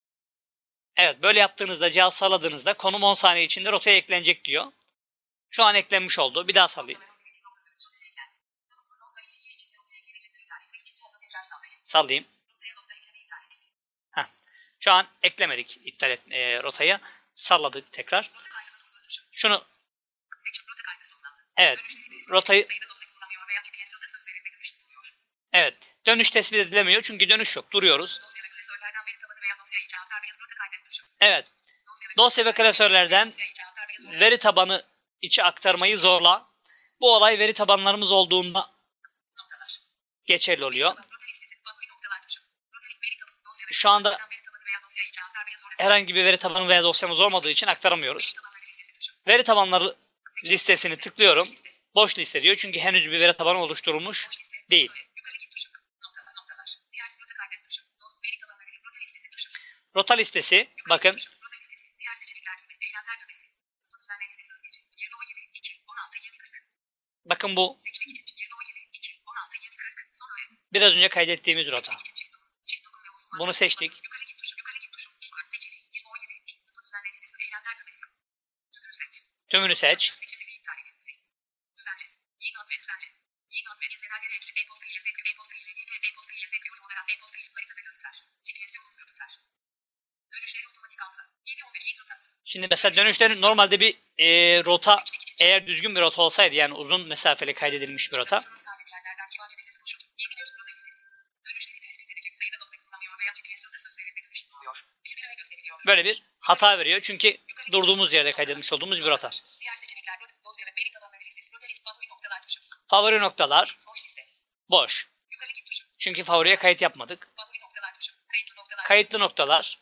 evet böyle yaptığınızda cihaz salladığınızda konum 10 saniye içinde rotaya eklenecek diyor. Şu an eklenmiş oldu. Bir daha sallayayım. Denetim noktası üç rotaya eklendi. Konumuz 10 saniye içinde rotaya ekleyecek bir tane. İkinci cihazı tekrar sallayın. Sallayayım. Rotaya nokta eklemeyi iptal edin. Heh. Şu an eklemedik rotayı. Salladık tekrar. Rota kaydını uygula tuşu. Şunu Seçim rota kaydı sonlandı. evet. Dönüşleri tespit Rotayı sayıda nokta kullanmıyor veya GPS rotası üzerinde dönüş durmuyor. evet. Dönüş tespit edilemiyor çünkü dönüş yok. Duruyoruz. Dosya ve klasörlerden veri tabanı veya dosyayı içe aktar ve yazı rota kaydet tuşu. Evet. Dosya ve klasörlerden Dosyayı içe aktar ve yazı rota veri tabanı içi aktarmayı zorla. Bu olay veri tabanlarımız olduğunda noktalar. geçerli oluyor. Rota listesi favori noktalar tuşu. Rota veri tabanı dosya ve Şu anda klasörlerden veri tabanı veya dosyayı içe aktar ve yazı rota herhangi bir veri tabanı veya dosyamız olmadığı için aktaramıyoruz. tabanları listesi tuşu. Veri tabanları listesini tıklıyorum. Boş liste. Boş liste diyor çünkü henüz bir veri tabanı oluşturulmuş Boş liste. değil. Yukarı git tuşu. Noktalar. Diğer rota kaydet tuşu. Veri tabanları rota listesi tuşu. Rota listesi bakın Rota listesi. Diğer seçenekler düğme. Eylemler düğmesi. Rota düzenle listesi özgeci. 20 17 2 16 20 40. bakın bu Seçmek için 20 17 2 16 20 40. Son öğe. biraz önce kaydettiğimiz rota. Seçmek için çift dokun. Çift dokun ve uzun Bunu seçtik. Yukarı git tuşu. Yukarı git tuşu. İlk öğe seçili. 20 17 rota düzenle listesi. Eylemler düğmesi. Tümünü seç. Tümünü seç. Seçimleri iptal et. Sil. Düzenle. Yeni ad ve düzenle. Yeni ad ve izlenenleri ekle. E-posta ile e-posta ile e-posta ile uyum olarak e-posta ile haritada göster. GPS yolunu göster. Dönüşleri otomatik algıla. 7-15 ilk rota. Şimdi mesela dönüşlerin normalde bir rota eğer düzgün bir rota olsaydı yani uzun mesafeli kaydedilmiş bir rota Yapsanız kaydedilenlerden kibarca nefes koşun. 7 bir rota listesi. Dönüşleri tespit edecek sayıda nokta kullanmıyor veya GPS rotası üzerinde dönüş durmuyor. Bir öğe gösteriliyor. böyle bir hata veriyor çünkü durduğumuz yerde kaydetmiş olduğumuz bir rota. Diğer seçenekler dosya ve veri tabanları listesi. Rota list favori noktalar tuşu. Favori noktalar Boş liste. boş. Yukarı git tuşu. Çünkü favoriye kayıt yapmadık. Favori noktalar tuşu. Kayıtlı noktalar Kayıtlı noktalar.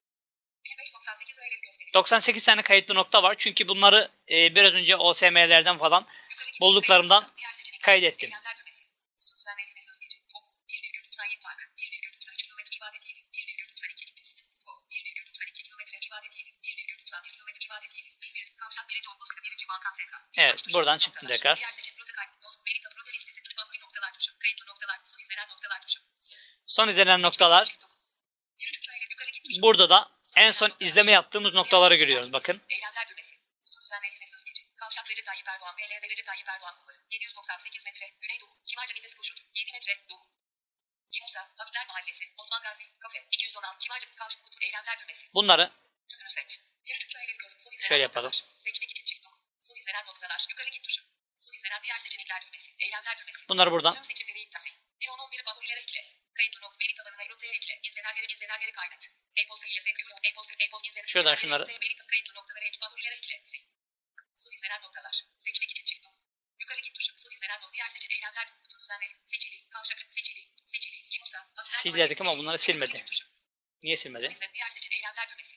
1598 öğeleri gösteriliyor. 98 tane kayıtlı nokta var. Çünkü bunları biraz önce OSM'lerden falan Yukarı git bulduklarımdan tuşu. Diğer seçenekler kaydettim. eylemler düğmesi. Kutu düzenle listesi özgeci. Topu 1,97 park. 1,93 kilometre ibadet yeri. 1,92 pist. Kutu 1,92 kilometre ibadet yeri. 1,91 kilometre ibadet yeri. 1,1 kavşak 1. Otobüs 1. Balkan SK. Evet, buradan çıktım tekrar. Diğer seçenek rota kayıt. Veri tabanı rota listesi. Favori noktalar tuşu. Kayıtlı noktalar. Son izlenen noktalar tuşu. Son izlenen noktalar. 1,3 öğeleri yukarı git tuşu. Burada da en son izleme yaptığımız noktaları görüyoruz. Bakın. Eylemler düğmesi. Kutu düzenle listesi özgeci. Kavşak Recep Tayyip Erdoğan VL ve Recep Tayyip Erdoğan kulvarı. 798 metre. Güneydoğu. Kivarca nefes koşucu. 7 metre. Doğu. Mimosa. Hamidler Mahallesi. Osman Gazi. Kafe. 216. Kivarca. Kavşak kutu. Eylemler düğmesi. Bunları Tümünü seç. 1,3 öğeleri göz. Son izlenen şöyle noktalar. yapalım. Seçmek için çift dokun. Son izlenen noktalar. Yukarı git tuşu. Son izlenen diğer seçenekler düğmesi. Eylemler düğmesi. Bunları buradan Tüm seçimleri iptal et. 1-10-11'i favorilere ekle. Kayıtlı nokta veri tabanına rotaya ekle. İzlenenleri kaydet. E-posta ile seküyor. E-posta Şuradan şunları. rotaya veri kayıtlı noktaları ek favorilere ekle. Sil. Son izlenen noktalar. Seçmek için çift nokta. Yukarı git tuşu. Son izlenen nokta. Diğer seçenek eylemler. Kutu düzenleri. Seçili. Kavşak. Seçili. Yumurta. Sil dedik ama bunları silmedi. Niye Son silmedi? izlenen diğer seçenek eylemler düğmesi.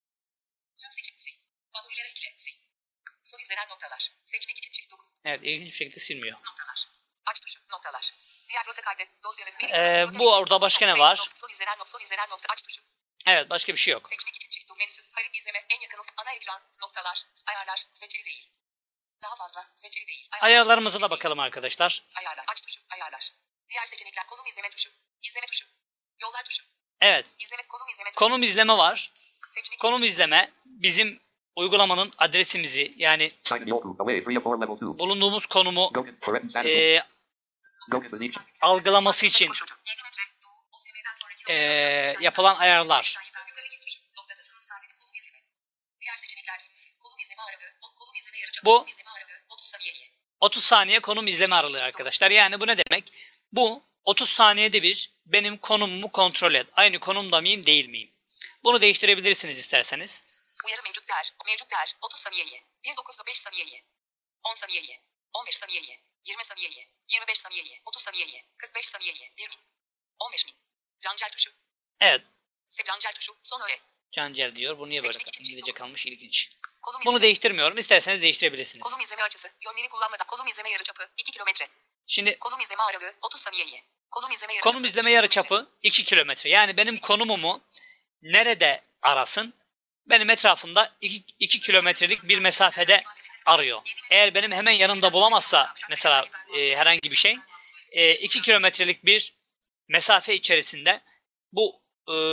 Tüm seçim sil. Favorilere ekle. Sil. Son izlenen noktalar. Seçmek için çift doku. Evet, ilginç bir şekilde silmiyor. Noktalar. Aç tuşu. Noktalar. Diğer rota kaydet. Dosyaları. Bu orada başka ne var? Son izlenen nokta. Aç tuşu. Evet, başka bir şey yok. Seçmek için çift menüsü. Harita izleme. En yakın ana ekran. Noktalar. Ayarlar. Seçili değil. Daha fazla. Seçili değil. Ayarlarımıza da bakalım arkadaşlar. Ayarlar. Aç tuşu. Ayarlar. Diğer seçenekler. Konum izleme tuşu. İzleme tuşu. Yollar tuşu. Evet, Konum izleme tuşu. konum izleme var. Seçmek Konum için izleme bizim uygulamanın adresimizi, yani Sign the old away 3 of 4 level 2. bulunduğumuz konumu Go to correct status. Go to the algılaması için koşucu. 7 metre. Doğu. OSM'den sonraki yapılan ayarlar. Yukarı git tuşu. Noktasınız kaydet. Konum izleme. Diğer seçenekler düğmesi. Konum izleme aralığı. Konum izleme yarıçapı. Bu- Konum izleme aralığı. 30 saniyeye. 30 saniye konum izleme aralığı arkadaşlar. Yani bu ne demek? Bu 30 saniyede bir benim konumumu kontrol et. Aynı konumda mıyım, değil miyim? Bunu değiştirebilirsiniz isterseniz. Uyarı mevcut değer. Mevcut değer. 30 saniyeye. 1.9'da 5 saniyeye. 10 saniyeye. 15 saniyeye. 20 saniyeye. 25 saniyeye. 30 saniyeye. 45 saniyeye. 1.000. 15.000. Cancel tuşu. Evet, Cancel tuşu. Son öğe. Cancel diyor. Bu niye böyle İngilizce kalmış, ilginç. Konum Bunu izleme. değiştirmiyorum. İsterseniz değiştirebilirsiniz. Konum izleme açısı. Yönleri kullanmadan. Konum izleme yarıçapı. 2 kilometre. Şimdi Konum izleme aralığı. 30 saniyeye. Konum izleme yarıçapı. konum izleme yarıçapı 2 kilometre. Yani benim konumumu nerede arasın? Benim etrafımda 2 kilometrelik bir mesafede arıyor. Eğer benim hemen yanımda bulamazsa mesela herhangi bir şey 2 kilometrelik bir mesafe içerisinde bu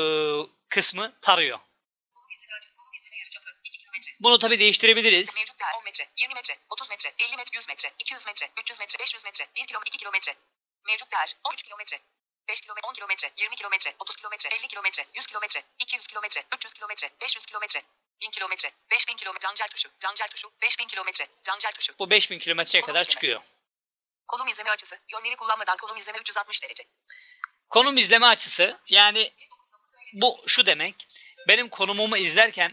kısmı tarıyor. Konum izleme açısı. Konum izleme yarıçapı. 2 kilometre. Bunu tabi değiştirebiliriz. Mevcut değer 10 metre, 20 metre, 30 metre, 50 metre, 100 metre, 200 metre, 300 metre, 500 metre, 1 kilometre, 2 kilometre. Mevcut değer 13 kilometre, 5 kilometre, 10 kilometre, 20 kilometre, 30 kilometre, 50 kilometre, 100 kilometre, 200 kilometre, 300 kilometre, 500 kilometre, 1000 kilometre, 5000 kilometre, cancel tuşu, 5000 kilometre, cancel tuşu. Bu 5000 kilometreye Konum kadar izleme. çıkıyor. Konum izleme açısı, yönleri kullanmadan konum izleme 360 derece. Konum izleme açısı, yani bu şu demek. Benim konumumu izlerken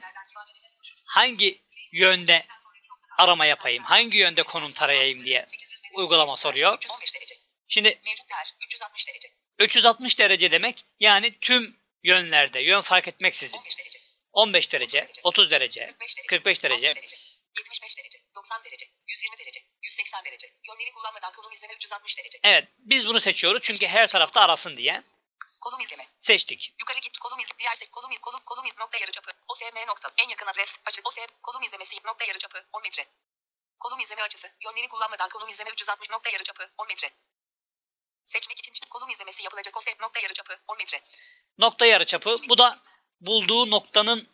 hangi yönde arama yapayım, hangi yönde konum tarayayım diye uygulama soruyor. 315 derece. Şimdi Mevcut değer 360 derece. 360 derece demek, yani tüm yönlerde, yön fark etmeksizin. 15 derece. 15 derece, 30 derece, 45 derece. 45 derece. 75 derece. 90 derece. 120 derece. 180 derece. Yönleri kullanmadan konum izleme 360 derece. Evet, biz bunu seçiyoruz çünkü her tarafta arasın diye. Konum izleme. Seçtik. Yukarı git. Konum izle. Diğer konum nokta yarıçapı. OSM nokta. En yakın adres. Açık. OSM. Konum izlemesi. Nokta yarıçapı. 10 metre. Konum izleme açısı. Yönleri kullanmadan konum izleme 360 nokta yarıçapı. 10 metre. Seçmek için konum izlemesi yapılacak OSM nokta yarıçapı. 10 metre. Nokta yarıçapı, bu da bulduğu noktanın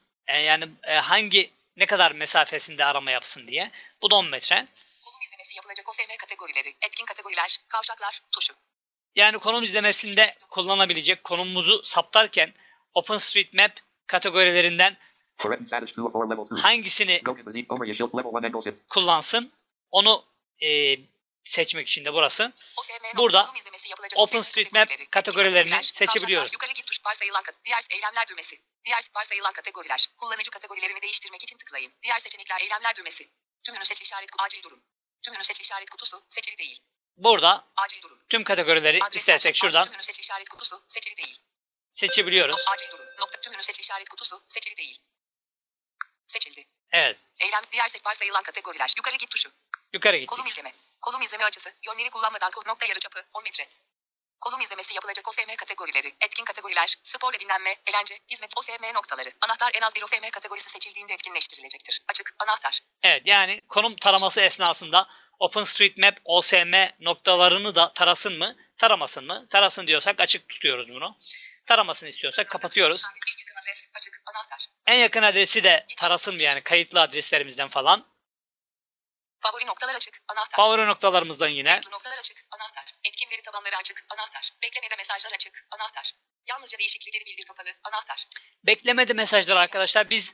hangi, ne kadar mesafesinde arama yapsın diye. Bu da 10 metre. Konum izlemesi yapılacak OSM kategorileri. Etkin kategoriler. Kavşaklar. Tuşu. Yani konum izlemesinde kullanabilecek, konumumuzu saptarken OpenStreetMap kategorilerinden Correct status 2 of 4 level 2. hangisini Go to the overview shield level 1 angle shift. kullansın, onu seçmek için de burası. OSM Burada konum izlemesi yapılacak OpenStreetMap kategorileri. kategorilerini Etkin kategoriler, seçebiliyoruz. kavşaklar, yukarı git tuş varsayılan diğer eylemler düğmesi. Diğer varsayılan kategoriler. Kullanıcı kategorilerini değiştirmek için tıklayın. Diğer seçenekler eylemler düğmesi. Tümünü seç işaret acil durum. Tümünü seç işaret kutusu seçili değil. Burada Acil durum. tüm kategorileri Adres istersek acil, şuradan tümünü seç işaret kutusu seçili değil. seçebiliyoruz. Acil durum. Nokta tümünü seç işaret kutusu seçili değil. Seçildi. Evet, Eylem diğer varsayılan kategoriler. Yukarı git tuşu. yukarı gittik. Konum izleme. Konum izleme açısı. Yönleri kullanmadan nokta yarıçapı 10 metre. Konum izlemesi yapılacak OSM kategorileri. Etkin kategoriler. Sporla dinlenme, eğlence, hizmet OSM noktaları. Anahtar en az bir OSM kategorisi seçildiğinde etkinleştirilecektir. Açık. Anahtar. Evet, yani konum taraması esnasında OpenStreetMap OSM noktalarını da tarasın mı, taramasın mı? Tarasın diyorsak açık tutuyoruz bunu. Taramasını istiyorsak kapatıyoruz. En yakın adres. Açık. Anahtar. En yakın adresi de tarasın mı, yani kayıtlı adreslerimizden falan. Favori noktalar açık. Anahtar. Favori noktalarımızdan yine. Kayıtlı noktalar açık. Anahtar. Etkin veri tabanları açık. Anahtar. Beklemede mesajlar açık. Anahtar. Yalnızca değişiklikleri bildir kapalı. Anahtar. Beklemede mesajlar arkadaşlar, biz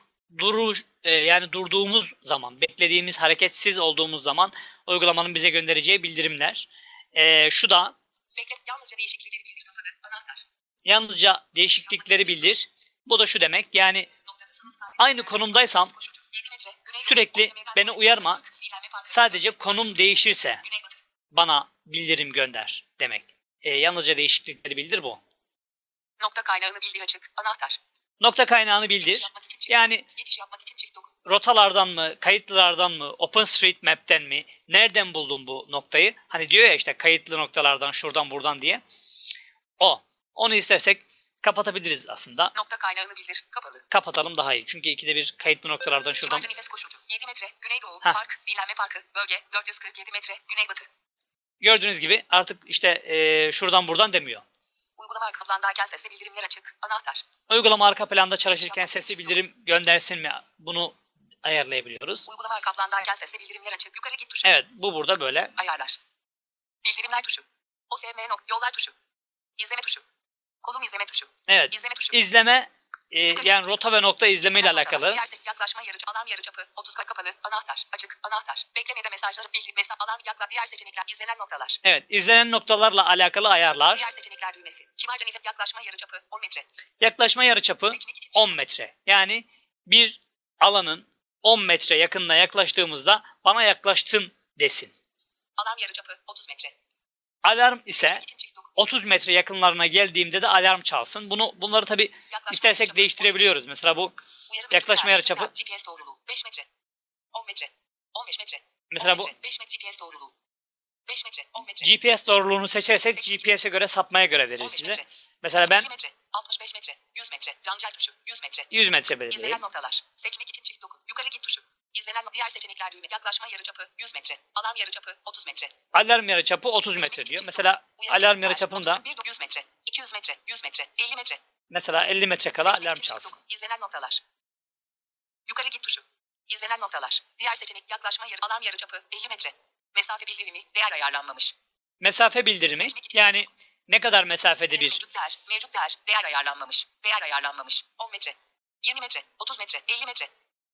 yani durduğumuz zaman, beklediğimiz, hareketsiz olduğumuz zaman uygulamanın bize göndereceği bildirimler. Şu da Bekle. Yalnızca değişiklikleri bildir. Kapalı. Anahtar. Yalnızca değişiklikleri bildir. Bu da şu demek, yani aynı konumdaysam sürekli beni uyarma, sadece konum değişirse bana bildirim gönder demek. Yalnızca değişiklikleri bildir bu. Nokta kaynağını bildir açık. Anahtar. Nokta kaynağını Geçiş bildir. yapmak için çift. Yani Geçiş yapmak için çift doku. rotalardan mı, kayıtlılardan mı, OpenStreetMap'ten mi, nereden buldun bu noktayı? Hani diyor ya işte kayıtlı noktalardan, şuradan buradan diye. Onu istersek kapatabiliriz aslında. Nokta kaynağını bildir. Kapalı. Kapatalım daha iyi. Çünkü ikide bir kayıtlı noktalardan şuradan. Kibarca nefes koşucu. 7 metre. Güneydoğu. Heh. Park. Dinlenme parkı. Bölge. 447 metre. Güneybatı. Gördüğünüz gibi artık işte şuradan buradan demiyor. Uygulama arka plandayken sesli bildirimler açık. Anahtar. Uygulama arka planda çalışırken sesli bildirim göndersin mi? Bunu ayarlayabiliyoruz. Uygulama arka plandayken sesli bildirimler açık. Yukarı git tuşu. Evet, bu burada böyle. Ayarlar. Bildirimler tuşu. OSM yollar tuşu. İzleme tuşu. Konum izleme tuşu. Evet. İzleme tuşu. İzleme yani rota ve nokta izleme ile alakalı. Diğer yaklaşma alarm yarıçapı 30 kapalı anahtar açık anahtar beklemede mesajları bildir alarm diğer seçenekler izlenen noktalar. Evet, izlenen noktalarla alakalı ayarlar. Diğer seçenekler düğmesi. Kibarca nefes yaklaşma yarıçapı 10 metre. Yaklaşma yarıçapı 10 metre. Yani bir alanın 10 metre yakınına yaklaştığımızda bana yaklaştın desin. Alarm yarıçapı 30 metre. Alarm ise 30 metre yakınlarına geldiğimde de alarm çalsın. Bunları tabi istersek değiştirebiliyoruz. Mesela bu yaklaşma yarıçapı. GPS doğruluğu 5 metre. 10 metre. 15 metre. Mesela bu 5 metre GPS doğruluğu. 5 metre. 10 metre. GPS doğruluğunu seçersek GPS'e göre sapmaya göre verir size. Mesela ben 50 metre. 65 metre. 100 metre. Cancel tuşu. 100 metre. 100 metre belirleyeyim. İzlenen noktalar. Seçmek için çift doku. Yukarı git tuşu. İzlenen diğer seçenekler düğme. Yaklaşma yarıçapı 100 metre. Alarm yarıçapı 30 metre. Alarm yarıçapı 30 metre diyor. Mesela alarm yarıçapında 100 metre. 200 metre. 100 metre. 50 metre. mesela 50 metre kala Seçmek alarm için çift çalsın. doku. İzlenen noktalar. Yukarı git tuşu. İzlenen noktalar. Diğer seçenek yaklaşma alarm yarıçapı 50 metre. Mesafe bildirimi değer ayarlanmamış. Mesafe bildirimi yani ne kadar mesafede bir Mevcut değer ayarlanmamış. Değer ayarlanmamış. 10 metre. 20 metre. 30 metre. 50 metre.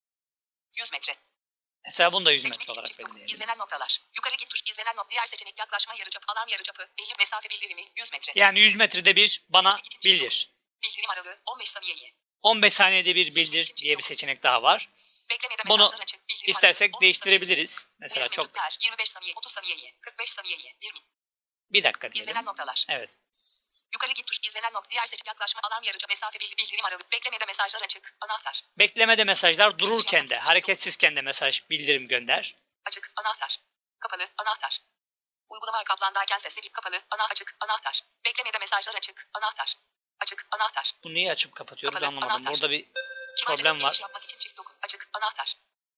100 metre. mesela bunu da 100 Seçmek metre için olarak çift doku. belirleyelim. İzlenen noktalar. Yukarı git tuş. İzlenen diğer seçenek yaklaşma yarıçapı alarm yarıçapı 50 mesafe bildirimi 100 metre. Yani 100 metrede bir bana bildir. Bildirim aralığı 15 saniye. 15 saniyede bir bildir diye bir seçenek daha var. Beklemede Bunu mesajlar açık. Bildirim İstersek aralığı 15 değiştirebiliriz. Mesela saniye. çok 25 saniye, 30 saniyeye, 45 saniyeye, 20. bir dakika İzlenen diyelim. noktalar. Evet. Yukarı git tuş. İzlenen nokta. Diğer seçenek yaklaşma alarm yarıçapı mesafe bildirim aralığı. Beklemede mesajlar açık. Anahtar. Beklemede mesajlar dururken de hareketsizken de mesaj bildirim gönder. Açık. Anahtar. Kapalı. Anahtar. Uygulama kaplandayken sesli kapalı. Açık. Anahtar. Beklemede mesajlar açık. Anahtar. Açık. Anahtar. Bunu niye açıp kapatıyoruz Kapalı, anlamadım. anahtar. Burada bir Kibarca problem var. geçiş yapmak için çift doku. Açık. Anahtar.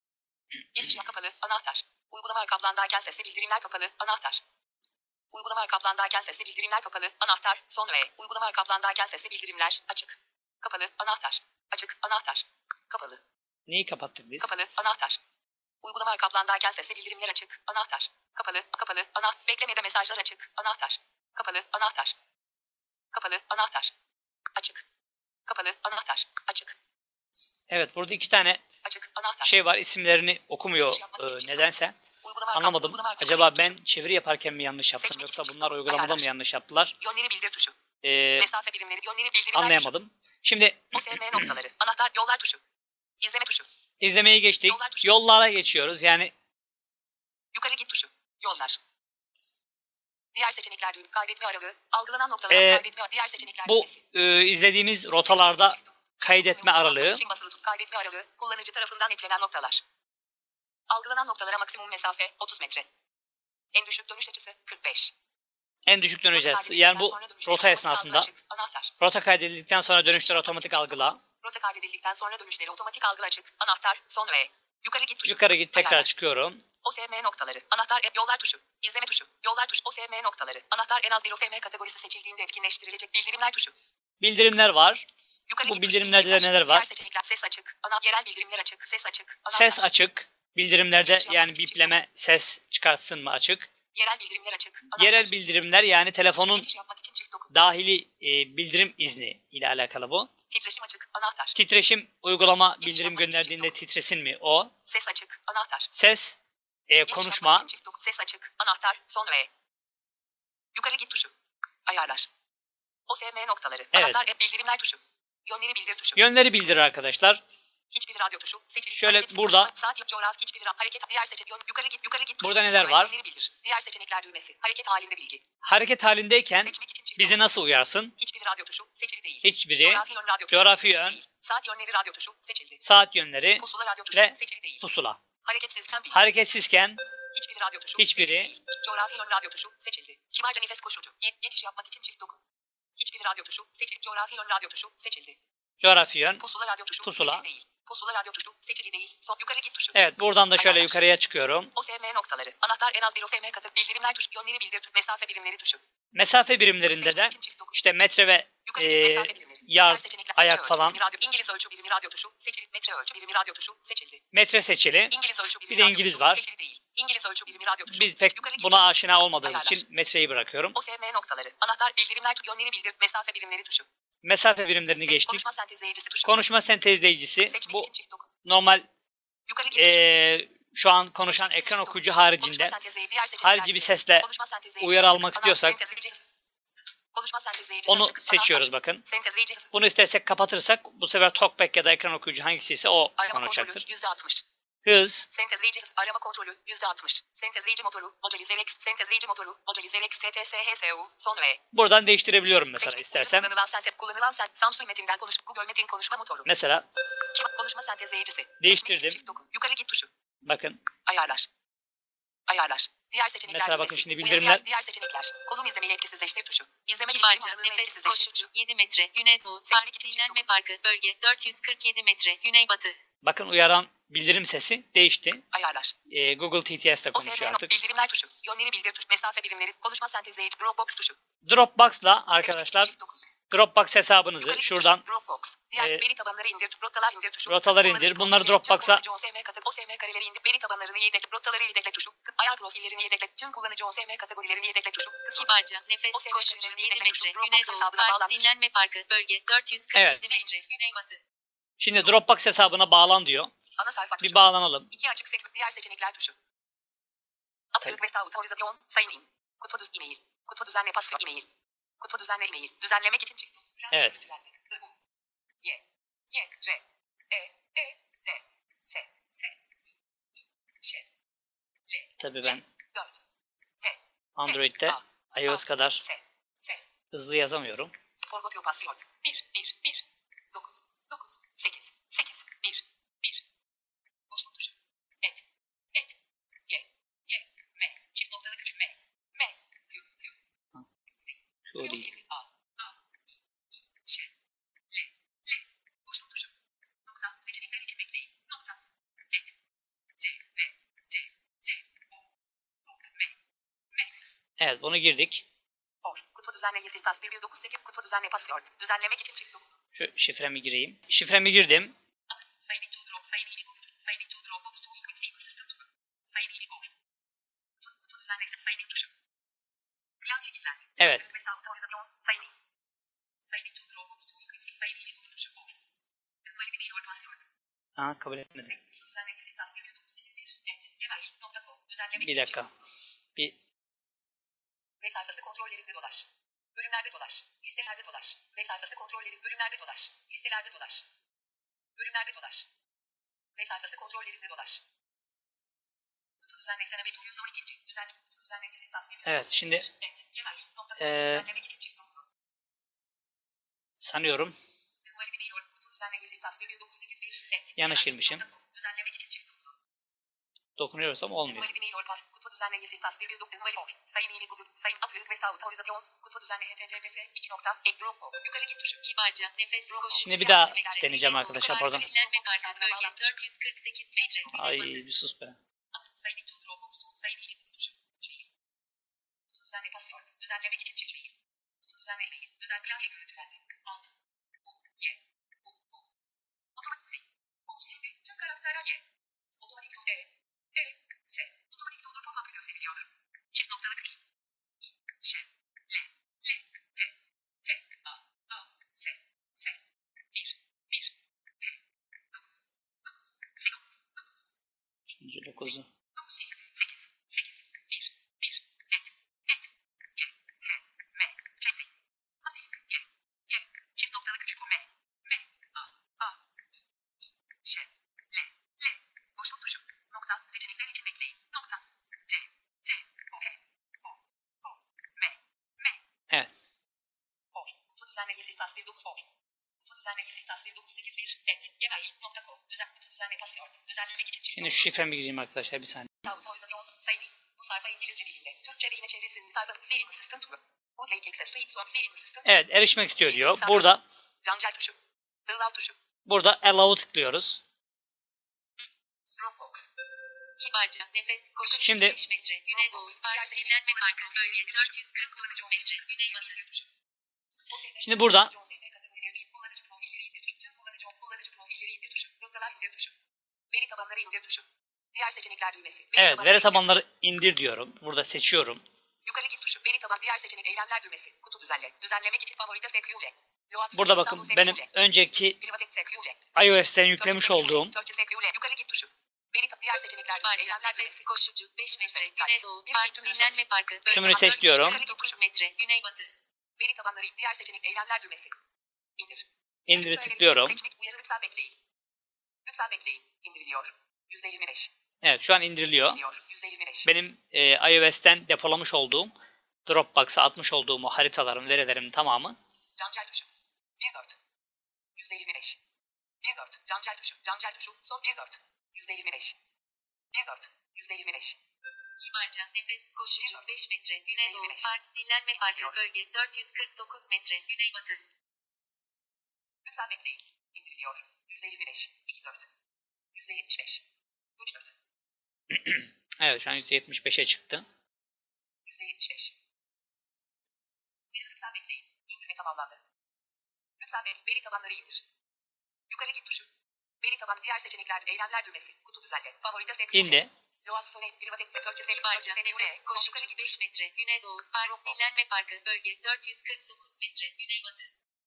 Geçiş yap kapalı. Anahtar. Uygulama kaplandayken sesli bildirimler kapalı. Anahtar. Uygulama kaplandayken sesli bildirimler kapalı. Anahtar. Son ve uygulama kaplandayken sesli bildirimler açık. Kapalı. Anahtar. Açık. Anahtar. Kapalı. Neyi kapattık biz? Kapalı. Anahtar. Uygulama kaplandayken sesli bildirimler açık. Anahtar. Kapalı. Kapalı. Beklemede mesajlar açık. Anahtar. Kapalı. Anahtar. Kapalı. Anahtar. Açık. Kapalı. Anahtar. Açık. Evet, burada iki tane Açık. Anahtar. şey var. İsimlerini okumuyor nedense. Anlamadım. Acaba ben çeviri yaparken mi yanlış yaptım yoksa bunlar uygulamada mı yanlış yaptılar? Yönleri bildir tuşu. Mesafe birimleri yönleri bildirimler Anlayamadım. Şimdi tuşu. OSM noktaları. Anahtar yollar tuşu. İzleme tuşu. izlemeyi geçtik. Yollara geçiyoruz. Yani Yukarı git tuşu. Yollar. Diğer seçenekler düğüm. Kaydetme aralığı. Algılanan noktalara kaydetme. Diğer seçenekler bu düğmesi. izlediğimiz rotalarda kaydetme aralığı. Kaydetme aralığı. Kullanıcı tarafından eklenen noktalar. Algılanan noktalara maksimum mesafe 30 metre. En düşük dönüş açısı 45. En düşük dönüş açısı. Yani bu rota esnasında rota kaydedildikten sonra dönüşler otomatik algıla. Rota kaydedildikten sonra dönüşleri otomatik algıla açık. Anahtar son ve yukarı git tuşu. Yukarı git tekrar Ayarlar. çıkıyorum. OSM noktaları. Anahtar yollar tuşu. İzleme tuşu. Yollar tuşu. OSM noktaları. Anahtar en az bir OSM kategorisi seçildiğinde etkinleştirilecek bildirimler tuşu. Bildirimler var. Yukarı Bu git tuşu. bildirimlerde de neler var? Diğer seçenekler ses açık. Yerel bildirimler açık. Ses açık. Anahtar. Ses açık. Bildirimlerde yani bipleme ses çıkartsın mı açık. Yerel bildirimler açık. Anahtar. Yerel bildirimler yani telefonun Geçiş yapmak için çift doku. dahili bildirim izni ile alakalı bu. Titreşim açık. Anahtar. Titreşim uygulama bildirim gönderdiğinde titresin mi o? Ses açık. Anahtar. Ses Geçiş konuşma. yapmak için çift doku. Ses açık. Anahtar. Son ve yukarı git tuşu. Ayarlar. OSM noktaları. Evet. Anahtar bildirimler tuşu. Yönleri bildir tuşu. Yönleri bildirir arkadaşlar. Hiçbir radyo tuşu. Seçili. Şöyle Hareket, burada- konuşma, saat, coğrafi, hiçbir hareket, diğer seçenek, yukarı git tuşu. Burada neler var? Yönleri bildir. Diğer seçenekler düğmesi. Hareket halinde bilgi. Hareket halindeyken Seçmek için çift bizi nokta. nasıl uyarsın? Hiçbir radyo tuşu. Seçili değil. Hiçbiri. Coğrafi yön radyo tuşu. Coğrafi seçili yön. değil. Saat yönleri radyo tuşu. Seçildi. Saat yönleri Pusula radyo tuşu. ve Seçili değil. pusula. Hareketsizken bilgi. Hareketsizken Hiçbir radyo tuşu. Hiçbiri. Seçili değil. Coğrafi yön radyo tuşu. Seçildi. Kibarca nefes koşucu. Geçiş yapmak için çift doku. Hiçbir radyo tuşu. Seçili. Coğrafi yön radyo tuşu. Seçildi. coğrafi yön. Pusula radyo tuşu. Pusula. Seçili değil. Pusula radyo tuşu. Seçili değil. Son yukarı git tuşu. Evet, buradan da şöyle Ayarlar. yukarıya çıkıyorum. OSM noktaları. Anahtar en az bir OSM katı. Bildirimler tuşu. Yönleri bildir. Mesafe birimleri tuşu. Mesafe birimlerinde de Seçmek için çift doku. işte metre ve Yukarı git mesafe birimleri. yard, Diğer seçenekler ayak metre ölçü falan. birimi, radyo. İngiliz ölçü birimi radyo tuşu. Seçili. Metre ölçü birimi radyo tuşu. Seçildi. metre seçili. İngiliz ölçü birimi Bir de radyo İngiliz tuşu. var. Seçili değil. İngiliz ölçü birimi radyo tuşu. Biz pek Yukarı git buna tuşu. aşina olmadığımız Ayarlar. için metreyi bırakıyorum. OSM noktaları. Anahtar bildirimler yönleri bildir. Mesafe birimleri tuşu. Mesafe birimlerini geçtik. Konuşma sentezleyicisi tuşu. Konuşma sentezleyicisi. Seçmek Bu için çift doku. normal Yukarı git tuşu. şu an konuşan Seçmek için ekran çift doku. okuyucu Konuşma haricinde sentezleyici, diğer seçenekler harici bir düğmesi. sesle Konuşma sentezleyici, uyarı almak ana, istiyorsak sentezleyici hızı. Konuşma sentezleyici onu açık, seçiyoruz anahtar. bakın. Sentezleyici hızı. Bunu istersek kapatırsak bu sefer TalkBack ya da ekran okuyucu hangisiyse o Arama kontrolü konuşacaktır. %60. Hız, Sentezleyici hız. Arama kontrolü %60. Sentezleyici motoru. Vocalizerex. Sentezleyici motoru. Vocalizerex. TTSHSU. Son ve. buradan değiştirebiliyorum mesela Seçmek. istersem. Kullanılan Samsung metinden konuş. Google Metin konuşma motoru. Mesela Konuşma sentezleyicisi. Seçmek için değiştirdim. çift doku. Yukarı git tuşu. Bakın Ayarlar. Ayarlar. Diğer seçenekler Mesela bakın düğmesi. şimdi Uyarı, bildirimler- diğer seçenekler. Konum izlemeyi etkisizleştir tuşu. İzleme Kibarca, bildirim anını nefes etkisizleştir koşucu, tuşu. 7 metre, güneydoğu, Seçmek park, için dinlenme parkı, bölge, 447 metre, güneybatı. bakın uyaran bildirim sesi değişti. Ayarlar. Google TTS de konuşuyor OSM artık. bildirimler tuşu. Yönleri bildir tuşu. Mesafe birimleri. Konuşma sentezleyici. Dropbox tuşu. Dropbox'la Seçmek için arkadaşlar çift doku. Dropbox hesabınızı Yukarı git şuradan tuşu. Dropbox. Diğer e, veri tabanları indir. Rotalar indir tuşu. rotaları Kullanıcı indir. Bunları profili, Dropbox'a- tüm kullanıcı OSM katı. OSM kareleri indir. Veri tabanlarını yedekle. Rotaları yedekle tuşu. Ayar profillerini yedekle. Tüm kullanıcı OSM kategorilerini yedekle tuşu. Kısım. Kibarca, nefes OSM koşucu, karelerinin 7 yedekle metre, tuşu. Dropbox güneydoğu, hesabına park, bağlan tuşu. dinlenme parkı, bölge, 447 Evet. metre, güneybatı. Şimdi Dropbox hesabına bağlan diyor. Ana sayfa tuşu. Bir bağlanalım. İki açık sekme. Diğer seçenekler tuşu. Upload ve autorizasyon. Sign in. Kutu düz e-mail. Kutu düzenle pasyon e-mail. Kutu düzenle e-mail. Düzenlemek için çift. Evet. Y. Y. R. E. E. D. S. S. I. Ş. L. Tabii ben 4. T. Android'de iOS kadar S. S. hızlı yazamıyorum. Forgot your password. 1. 1. 1. 9. 9. 8. 8. 1. 1. Boşluk tuşu. Et. Et. Y. Y. M. Çift noktalı küçük M. M. Q. Q. Z. Şu Q. değil. A. A. I. I. Ş. L. L. Boşluk tuşu. Nokta. Seçenekler için bekleyin. Nokta. Et. C. V. C. C. O. O. M. M. Evet, bunu girdik. Or. Kutu düzenle yeşil tasvir 198. Kutu düzenle password. Düzenlemek için çift doku. Şu şifremi gireyim. Şifremi girdim. Saving to drop. Saving to drop. Saving to drop. To open save system to. Saving to drop. Kutu düzenle saving tuşu. Klavye gizlendi. Evet. Mesela autorizasyon. Saving. Saving to drop. To open save. Saving to tuşu. Or. Invalidate your password. Aa, kabul etmedi. Kutu düzenle yeşil tasvir 1981. @gmail.com. Düzenlemek Bir için dakika. çift doku. Bir Web sayfası kontrollerinde dolaş. Bölümlerde dolaş. Listelerde dolaş. Web sayfası kontrolleri. Bölümlerde dolaş. Listelerde dolaş. Bölümlerde dolaş. Web sayfası kontrollerinde dolaş. Kutu düzenlesene ve user 12. Düzenle. Kutu düzenlemesi tasviri. Evet, şimdi düzenlemek için çift doku. sanıyorum Kutu düzenlemesi tasviri 1981. yanlış girmişim. Düzenlemek için çift doku. Dokunuyorsam olmuyor. Kutu düzenle yeşil tasvir 1981. Sayın ili Google. Sayın upload ve autorizasyon. Kutu düzenle https 2. Dropbox. Yukarı git tuşu. Kibarca, nefes koşucu, Şimdi bir daha 6 metre, deneyeceğim güneydoğu, arkadaşlar, park, pardon. dinlenme parkı, bölge, 448 metre, Ay güneybatı. bir sus be. Sayın to Dropbox. Sayın ili Google tuşu. E-mail. Kutu düzenle password. Düzenlemek için çift e-mail. Kutu düzenle e-mail. Düzen klavye görüntülendi. Alt. U. Y. U. U. Otomatik sil. U sildi. Tüm karakterler Y. Otomatik do E. E. S. Otomatik doldur pop-up gösteriliyor. Çift noktalı küçük. I. Ş. L. L. T. T. A. A. S. S. 1. 1. P. 9. 9. 9. 9. Şimdi 9'u. 9 sildi. 8. 8. 1. 1. Et. Et. Y. H. M. Ç. S. Şimdi şu şifremi gireyim arkadaşlar bir saniye. Autorizasyon sayı. Bu sayfa İngilizce dilinde. Türkçe ve yine çevresinin sayfa. Saving Assistant turu. Bu link access to its Saving Assistant. Evet, erişmek istiyor diyor. Burada Cancel tuşu. Allow tuşu. allow'u tıklıyoruz. Dropbox. Kibarca nefes koşu Şimdi- 5 metre Güneydoğu Park dinlenme parkı bölge 449 metre Güneybatı. Şimdi burada Veri tabanları indir tuşu. Diğer seçenekler düğmesi. evet, veri indir tabanları tuşu. indir diyorum. Burada seçiyorum. Yukarı git tuşu. Veri taban diğer seçenek eylemler düğmesi. Kutu düzenle. Düzenlemek için favorite seküle. Burada bakın benim önceki iOS'ten yüklemiş olduğum Yukarı git tuşu. Veri taban diğer seçenekler Kibarca eylemler nefes düğmesi. koşucu 5 metre Güneydoğu Park dinlenme parkı bölge Tümünü seçiyorum. 449 metre Güneybatı. Veri tabanları diğer seçenek eylemler düğmesi. İndir. İndiri tıklıyorum. Seçmek uyarı lütfen bekleyin. Lütfen bekleyin. İndiriliyor. 125. Evet, şu an indiriliyor. İndiriliyor. 125. Benim iOS'ten depolamış olduğum, Dropbox'a atmış olduğum o haritalarım, verilerimin tamamı. Cancel tuşu. 14. 125. 14. Cancel tuşu. Cancel tuşu. Son 14. 125. 14. 125. Kibarca nefes koşucu 5 metre Güneydoğu Park dinlenme parkı bölge 449 metre Güneybatı. Lütfen bekleyin. İndiriliyor. 155. 24. 175. 34. Evet, şu an 175'e çıktı. 175. Lütfen bekleyin. İndirme tamamlandı. Lütfen veri tabanları indir. Yukarı git tuşu. Veri taban diğer seçenekler eylemler düğmesi. Kutu düzenle. Favorite seküle. İndi. Loadstone private Kibarca nefes koşucu 5 metre Güneydoğu Park dinlenme parkı bölge 449 metre Güneybatı.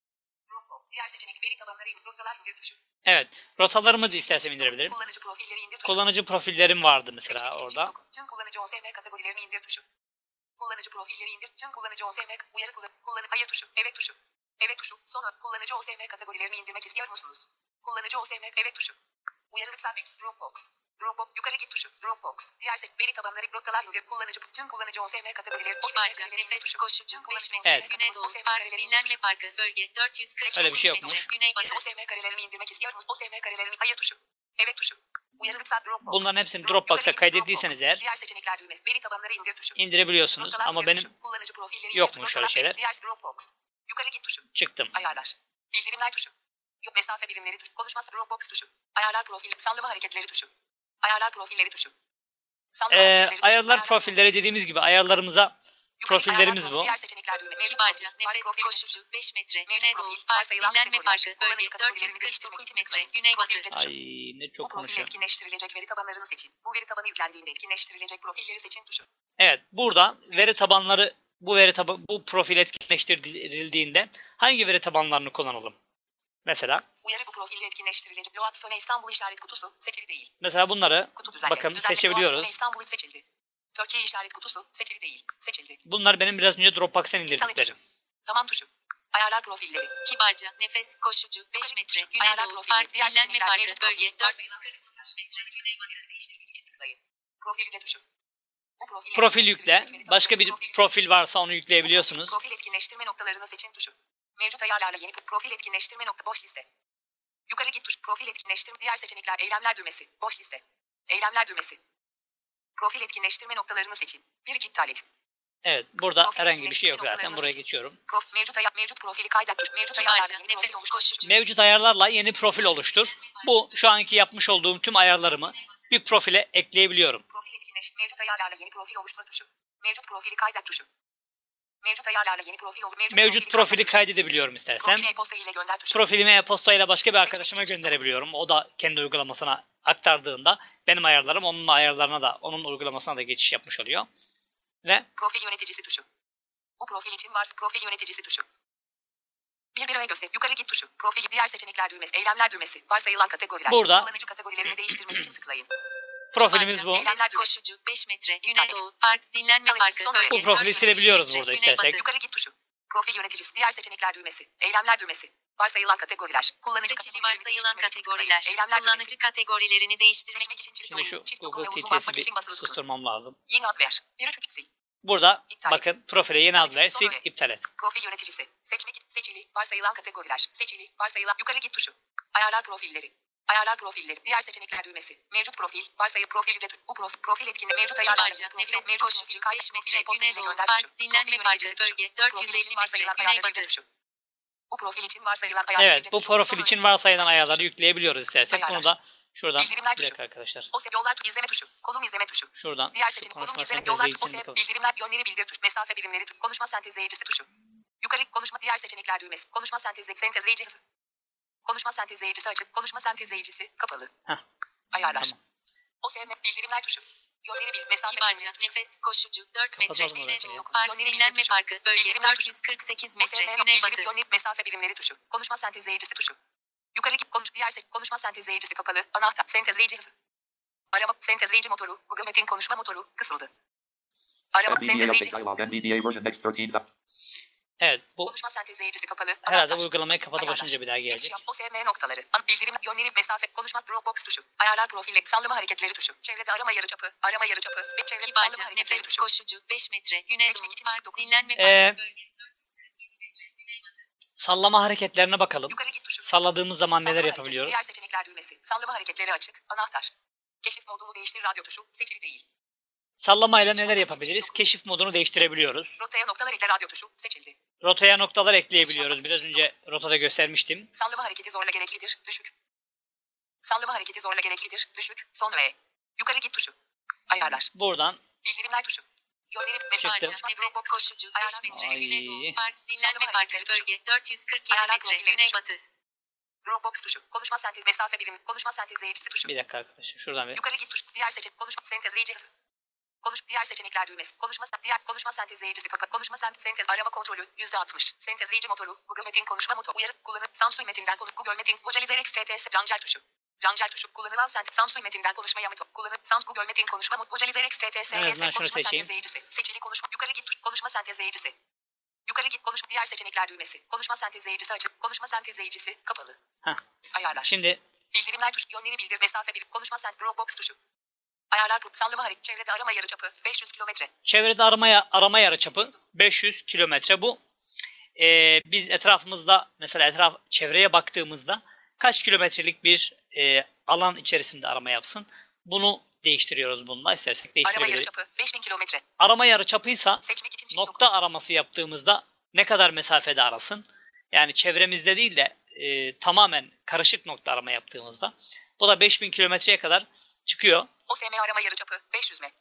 Diğer seçenek veri tabanları indir. Noktalar indir tuşu. Evet, rotalarımı da istersem indirebilirim. Kullanıcı profilleri indir tuşu. Kullanıcı profillerim vardı mesela Seçmek için orada. Tüm kullanıcı OSM kategorilerini indir tuşu. Kullanıcı profilleri indir. Tüm kullanıcı OSM uyarı kullanıcı hayır tuşu. Evet tuşu. Evet tuşu. Sonra kullanıcı OSM kategorilerini indirmek istiyor musunuz? Kullanıcı OSM evet tuşu. Uyarı lütfen bekle. Dropbox. Dropbox yukarı git tuşu. Dropbox. Diğer veri tabanları noktalar indir. Tüm kullanıcı OSM kategorileri. Kibarca nefes koşucu 5 metre Evet. Güneydoğu Park dinlenme parkı bölge 449 Öyle bir şey metre yokmuş. Güneybatı. OSM karelerini indirmek istiyor musunuz? OSM karelerini hayır tuşu. Evet tuşu. Uyarı lütfen Dropbox. Bunların hepsini Dropbox'a kaydettiyseniz eğer Diğer seçenekler düğmesi. Veri tabanları indir tuşu. indirebiliyorsunuz. Noktalar Ama indir benim tuşu. Kullanıcı profilleri indir. yokmuş öyle Noktalar şeyler. Diğer Dropbox. Yukarı git tuşu. Çıktım. Ayarlar. Bildirimler tuşu. Mesafe birimleri tuşu. Konuşması Dropbox tuşu. Ayarlar profil. Sallama hareketleri tuşu. Ayarlar profilleri tuşu. Sallama hareketleri tuşu. Ayarlar profilleri dediğimiz gibi ayarlarımıza Yukarı profillerimiz ayarlar bu. Diğer seçenekler düğme. Mevcut Kibarca profil. Park nefes profil. koşucu 5 metre Mevcut Güneydoğu profil. Park Varsayılan dinlenme kategoriler. parkı bölge Kullanıcı kategorilerini 449 metre değiştirmek için Güneybatı. tıklayın. Profil Ay ne Bu çok profil konuşuyorum. etkinleştirilecek veri tabanlarını seçin. Bu veri tabanı yüklendiğinde etkinleştirilecek profilleri seçin tuşu. Evet, burada veri tabanları bu profil etkinleştirildiğinde hangi veri tabanlarını kullanalım? Mesela Uyarı bu profille etkinleştirilecek. Loadstone İstanbul işaret kutusu seçili değil. bunları Kutu düzenle. bakın Düzenle. seçebiliyoruz. Loadstone İstanbul seçildi. Türkiye işaret kutusu seçili değil. Seçildi. Bunlar benim biraz önce Dropbox'tan İptal et indirdiklerim. tuşu. Tamam tuşu. Ayarlar profilleri. Kibarca nefes koşucu 5 metre Güneydoğu Park dinlenme parkı bölge 449 metre Güneybatı. Değiştirmek için tıklayın. Profil yükle tuşu. Bu profil Profil yükle. etkinleştirilecek veri Başka bir tabanları profil varsa onu yükleyebiliyorsunuz. Profil etkinleştirme noktalarını seçin tuşu. Mevcut ayarlarla yeni profil etkinleştirme nokta boş liste. Yukarı git tuşu. Profil etkinleştirme diğer seçenekler eylemler düğmesi. Boş liste. Eylemler düğmesi. Profil etkinleştirme noktalarını seçin. Bir iptal et. Evet, burada Profil herhangi bir şey yok etkinleştirme zaten. noktalarını Buraya seçin. geçiyorum. Mevcut profili kaydet tuş. Mevcut ayarlarla Kibarca yeni profil nefes oluştur. koşucu Mevcut ayarlarla yeni profil oluştur. Bu şu anki yapmış olduğum tüm ayarlarımı bir profile ekleyebiliyorum. Profil etkinleştirme. Mevcut ayarlarla yeni profil oluştur tuşu. Mevcut profili kaydet tuşu. Mevcut ayarlarla yeni profil oluştur. Mevcut profili kaydedebiliyorum istersem. Profili e-posta ile gönder tuşu. Profilimi e-posta ile başka bir arkadaşıma gönderebiliyorum. O da kendi uygulamasına aktardığında benim ayarlarım onun ayarlarına da, onun uygulamasına da geçiş yapmış oluyor. Ve Profil yöneticisi tuşu. Bu profil için varsa profil yöneticisi tuşu. Bir öne göster. Yukarı git tuşu. Profili diğer seçenekler düğmesi. Eylemler düğmesi. Varsayılan kategoriler. Burada- Kullanıcı kategorilerini değiştirmek için tıklayın. profilimiz bu. Kibarca nefes koşucu 5 metre Güneydoğu Park dinlenme parkı bölge Bu profili 449 silebiliyoruz metre burada Güneybatı. istersek. Yukarı git tuşu. Profil yöneticisi. Diğer seçenekler düğmesi. Eylemler düğmesi. Varsayılan kategoriler. Kullanıcı Seçili kategorilerini varsayılan değiştirmek için tıklayın. kategoriler. Eylemler düğmesi. Kullanıcı kategorilerini değiştirmek için Şimdi şu Çift Google dokuma ve uzun basmak TTS'i için bir basılı tutun. susturmam lazım. Yeni ad ver. 1.3 sil. Burada İptal et. bakın profile yeni ad ver, sil, Sonra- iptal et. Profil yöneticisi. Seçmek seçili. Varsayılan kategoriler. Seçili. Varsayılan. Yukarı git tuşu. Ayarlar profilleri. Ayarlar profilleri. Diğer seçenekler düğmesi. Mevcut profil. Varsayı profil ücret. Bu profil etkinliği mevcut ayarlar. Kibarca, nefes, koşucu, 5 metre, güneydoğu, park, dinlenme parkı, bölge, 450 metre, güneybatı. Bu profil için varsayılan ayarlar. Evet, bu profil için varsayılan ayarları yükleyebiliyoruz istersek. Bunu da şuradan Bildirimler bir dakika arkadaşlar. O yollar izleme tuşu. Konum izleme tuşu. Şuradan Diğer şu seçenek konum konuşma izleme yollar sentezleyicisini yapalım. bildirimler yönleri bildir tuş. Mesafe birimleri konuşma sentezleyicisi tuşu. Yukarı konuşma diğer seçenekler düğmesi. Konuşma sentezleyici hızı. Konuşma sentezleyicisi açık. Konuşma sentezleyicisi kapalı. Heh. Ayarlar. Tamam. Bildirimler tuşu. Yönleri bil. Mesafe Kibarca, birimleri tuşu. nefes, koşucu, 4 metre, Kapatalım orayı. güneydoğu, park, dinlenme parkı, bölge, 448 metre, güneybatı. Mesafe birimleri tuşu. Konuşma sentezleyicisi tuşu. Yukarı git konuş diğer konuşma sentezleyicisi kapalı. Anahtar sentezleyici hızı. Arama sentezleyici motoru. Google Metin konuşma motoru kısıldı. Arama NVDA sentezleyici update hızı. dialog. NVDA version next 13. Evet, bu Konuşma sentezleyicisi kapalı. herhalde Anahtar. uygulamayı kapata başlayınca bir daha Geçiş gelecek. yap. OSM noktaları. Bildirim yönleri mesafe. Konuşma Dropbox tuşu. Ayarlar profili. Sallama hareketleri tuşu. Çevrede arama yarıçapı. Arama yarıçapı. Ve çevrede Kibarca, sallama hareketleri nefes, tuşu. koşucu, 5 metre, güneydoğu, Seçmek için park, dokun. dinlenme parkı, bölge, 447 metre, güneybatı. Sallama hareketlerine bakalım. Yukarı git tuşu. Salladığımız zaman Sallama neler hareketi. yapabiliyoruz? Diğer seçenekler düğmesi. Sallama hareketleri açık. Anahtar. Keşif modunu değiştir. Radyo tuşu. Seçili değil. Sallamayla neler yapabiliriz? Keşif modunu değiştirebiliyoruz. Rotaya noktalar ekle. Radyo tuşu. Seçildi. Rotaya noktalar ekleyebiliyoruz. Biraz önce rotada göstermiştim. Sallama hareketi zorla gereklidir. Düşük. Sallama hareketi zorla gereklidir. Düşük. Son ve. Yukarı git tuşu. Ayarlar. Buradan Bildirimler tuşu. Yönleri Kibarca, Çıktım. nefes, koşucu, 5 metre, Ay. güneydoğu, park, dinlenme parkı, bölge, 447 Ayarlar metre, profilleri güneybatı. Dropbox tuşu. Konuşma sentez mesafe birimi. Konuşma sentezleyicisi tuşu. bir dakika arkadaşlar. Şuradan bir. Yukarı git tuşu. Diğer seçenek. Konuşma sentezleyici hızı. Diğer seçenekler düğmesi. Diğer konuşma sentezleyicisi kapat. Konuşma sentez arama kontrolü %60. Sentezleyici motoru. Google Metin konuşma motoru. Uyarı kullanıp Samsung Metin'den konu Google Metin. Vocalizer XTS Cancel tuşu. Cancel tuşu kullanılan Samsung Metin'den konuşmaya motor. Kullanıp Google Metin konuşma motoru. Vocalizer XTS En azından şunu konuşma seçeyim. sentezleyicisi. Seçili konuşma. Yukarı git tuş. Konuşma sentezleyicisi. Yukarı git konuşma. Diğer seçenekler düğmesi. Konuşma sentezleyicisi açık. Konuşma sentezleyicisi kapalı. Heh. Ayarlar. Şimdi Bildirimler tuşu. Yönleri bildir. Mesafe bir. Konuşma Dropbox tuşu. Ayarlar sallama hareket. Çevrede arama yarıçapı 500 kilometre. çevrede arama yarıçapı 500 kilometre. Bu biz etrafımızda mesela çevreye baktığımızda kaç kilometrelik bir alan içerisinde arama yapsın. Bunu değiştiriyoruz bununla. İstersek Arama değiştirebiliriz. yarıçapı 5000 kilometre. Arama yarıçapıysa Seçmek için çift nokta araması yaptığımızda ne kadar mesafede arasın? Yani çevremizde değil de tamamen karışık nokta arama yaptığımızda bu da 5000 kilometreye kadar çıkıyor. OSM arama yarıçapı 500 m.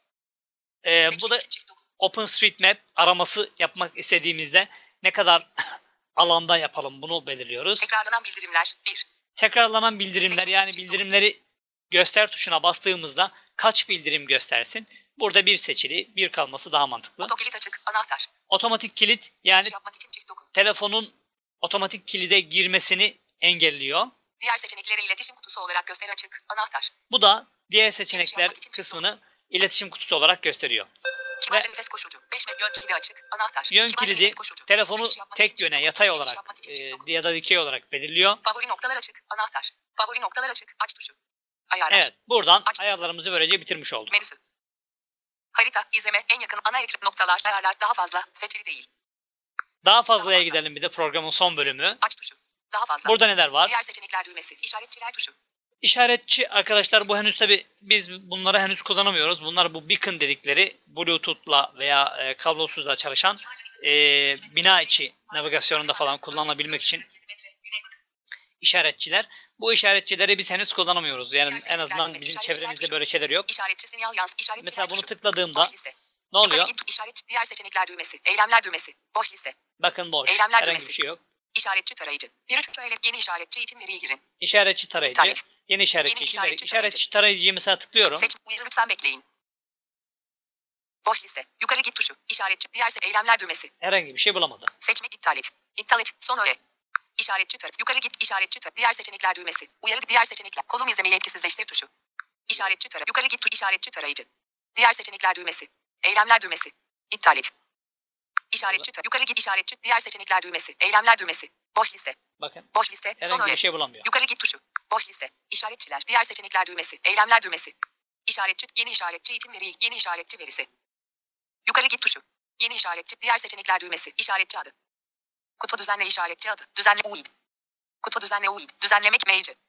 Bu da OpenStreetMap araması yapmak istediğimizde ne kadar alanda yapalım bunu belirliyoruz. Tekrarlanan bildirimler 1. Tekrarlanan bildirimler yani bildirimleri göster tuşuna bastığımızda kaç bildirim göstersin? Burada bir seçili, bir kalması daha mantıklı. Otokilit açık. Anahtar. Otomatik kilit yani Geçiş yapmak için çift dokun. telefonun otomatik kilide girmesini engelliyor. Diğer seçenekleri iletişim kutusu olarak göster açık. Anahtar. Bu da diğer seçenekler kısmını iletişim kutusu olarak gösteriyor. Kibarca nefes koşucu. 5 yön kilidi açık. Anahtar. Yön Kibarca kilidi nefes koşucu. telefonu Geçiş yapmak tek için yöne çift yatay dokun. Geçiş olarak yapmak için çift dokun. ya da dikey olarak belirliyor. Favori noktalar açık. Anahtar. Favori noktalar açık. Aç tuşu. Ayarlar. Evet, buradan Aç. ayarlarımızı böylece bitirmiş olduk. Menüsü. Harita, izleme, en yakın ana ekran noktalar, ayarlar daha fazla, seçili değil. Daha fazlaya gidelim bir de programın son bölümü. Aç tuşu. Daha fazla. Burada neler var? Diğer seçenekler düğmesi, işaretçiler tuşu. İşaretçi arkadaşlar bu henüz tabi biz bunları henüz kullanamıyoruz. Bunlar bu beacon dedikleri Bluetooth'la veya kablosuzla çalışan bina içi navigasyonunda falan kullanılabilmek için işaretçiler. Bu işaretçileri biz henüz kullanamıyoruz. Yani en azından bizim çevremizde böyle şeyler yok. İşaretçi sinyal yans, işaretçiler Mesela bunu tuşu. tıkladığımda Boş liste. ne oluyor? Yukarı git, işaret, diğer seçenekler düğmesi, eylemler düğmesi, boş liste. Bakın boş. Eylemler Herhangi düğmesi. bir şey yok. İşaretçi tarayıcı. Bir üç ile yeni işaretçi için veriyi girin. İşaretçi tarayıcı. İptal et. Yeni işaretçi Yeni için işaretçi işaretçi tarayıcıyı mesela tıklıyorum. Seç, uyarı lütfen bekleyin. Boş liste. Yukarı git tuşu. İşaretçi, diğer eylemler düğmesi. Herhangi bir şey bulamadı. Seçmek iptal et. İptal et. Son öğe. İşaretçi tar. Yukarı git işaretçi tar. Diğer seçenekler düğmesi. Uyarı diğer seçenekler. Konum izlemeyi etkisizleştir tuşu. İşaretçi tar. Yukarı git tuş işaretçi tarayıcı. Diğer seçenekler düğmesi. Eylemler düğmesi. İptal et. İşaretçi tar. Yukarı git işaretçi. Diğer seçenekler düğmesi. Eylemler düğmesi. Boş liste. Bakın Boş liste. Son herhangi öğe. bir şey bulamıyor. Yukarı git tuşu. Boş liste. İşaretçiler. Diğer seçenekler düğmesi. Eylemler düğmesi. İşaretçi. Yeni işaretçi için veri. Yeni işaretçi verisi. Yukarı git tuşu. Yeni işaretçi. Diğer seçenekler düğmesi. İşaretçi adı. Kutu düzenle işaretçi adı. Düzenle UID. Kutu düzenle UID. Düzenlemek meyci.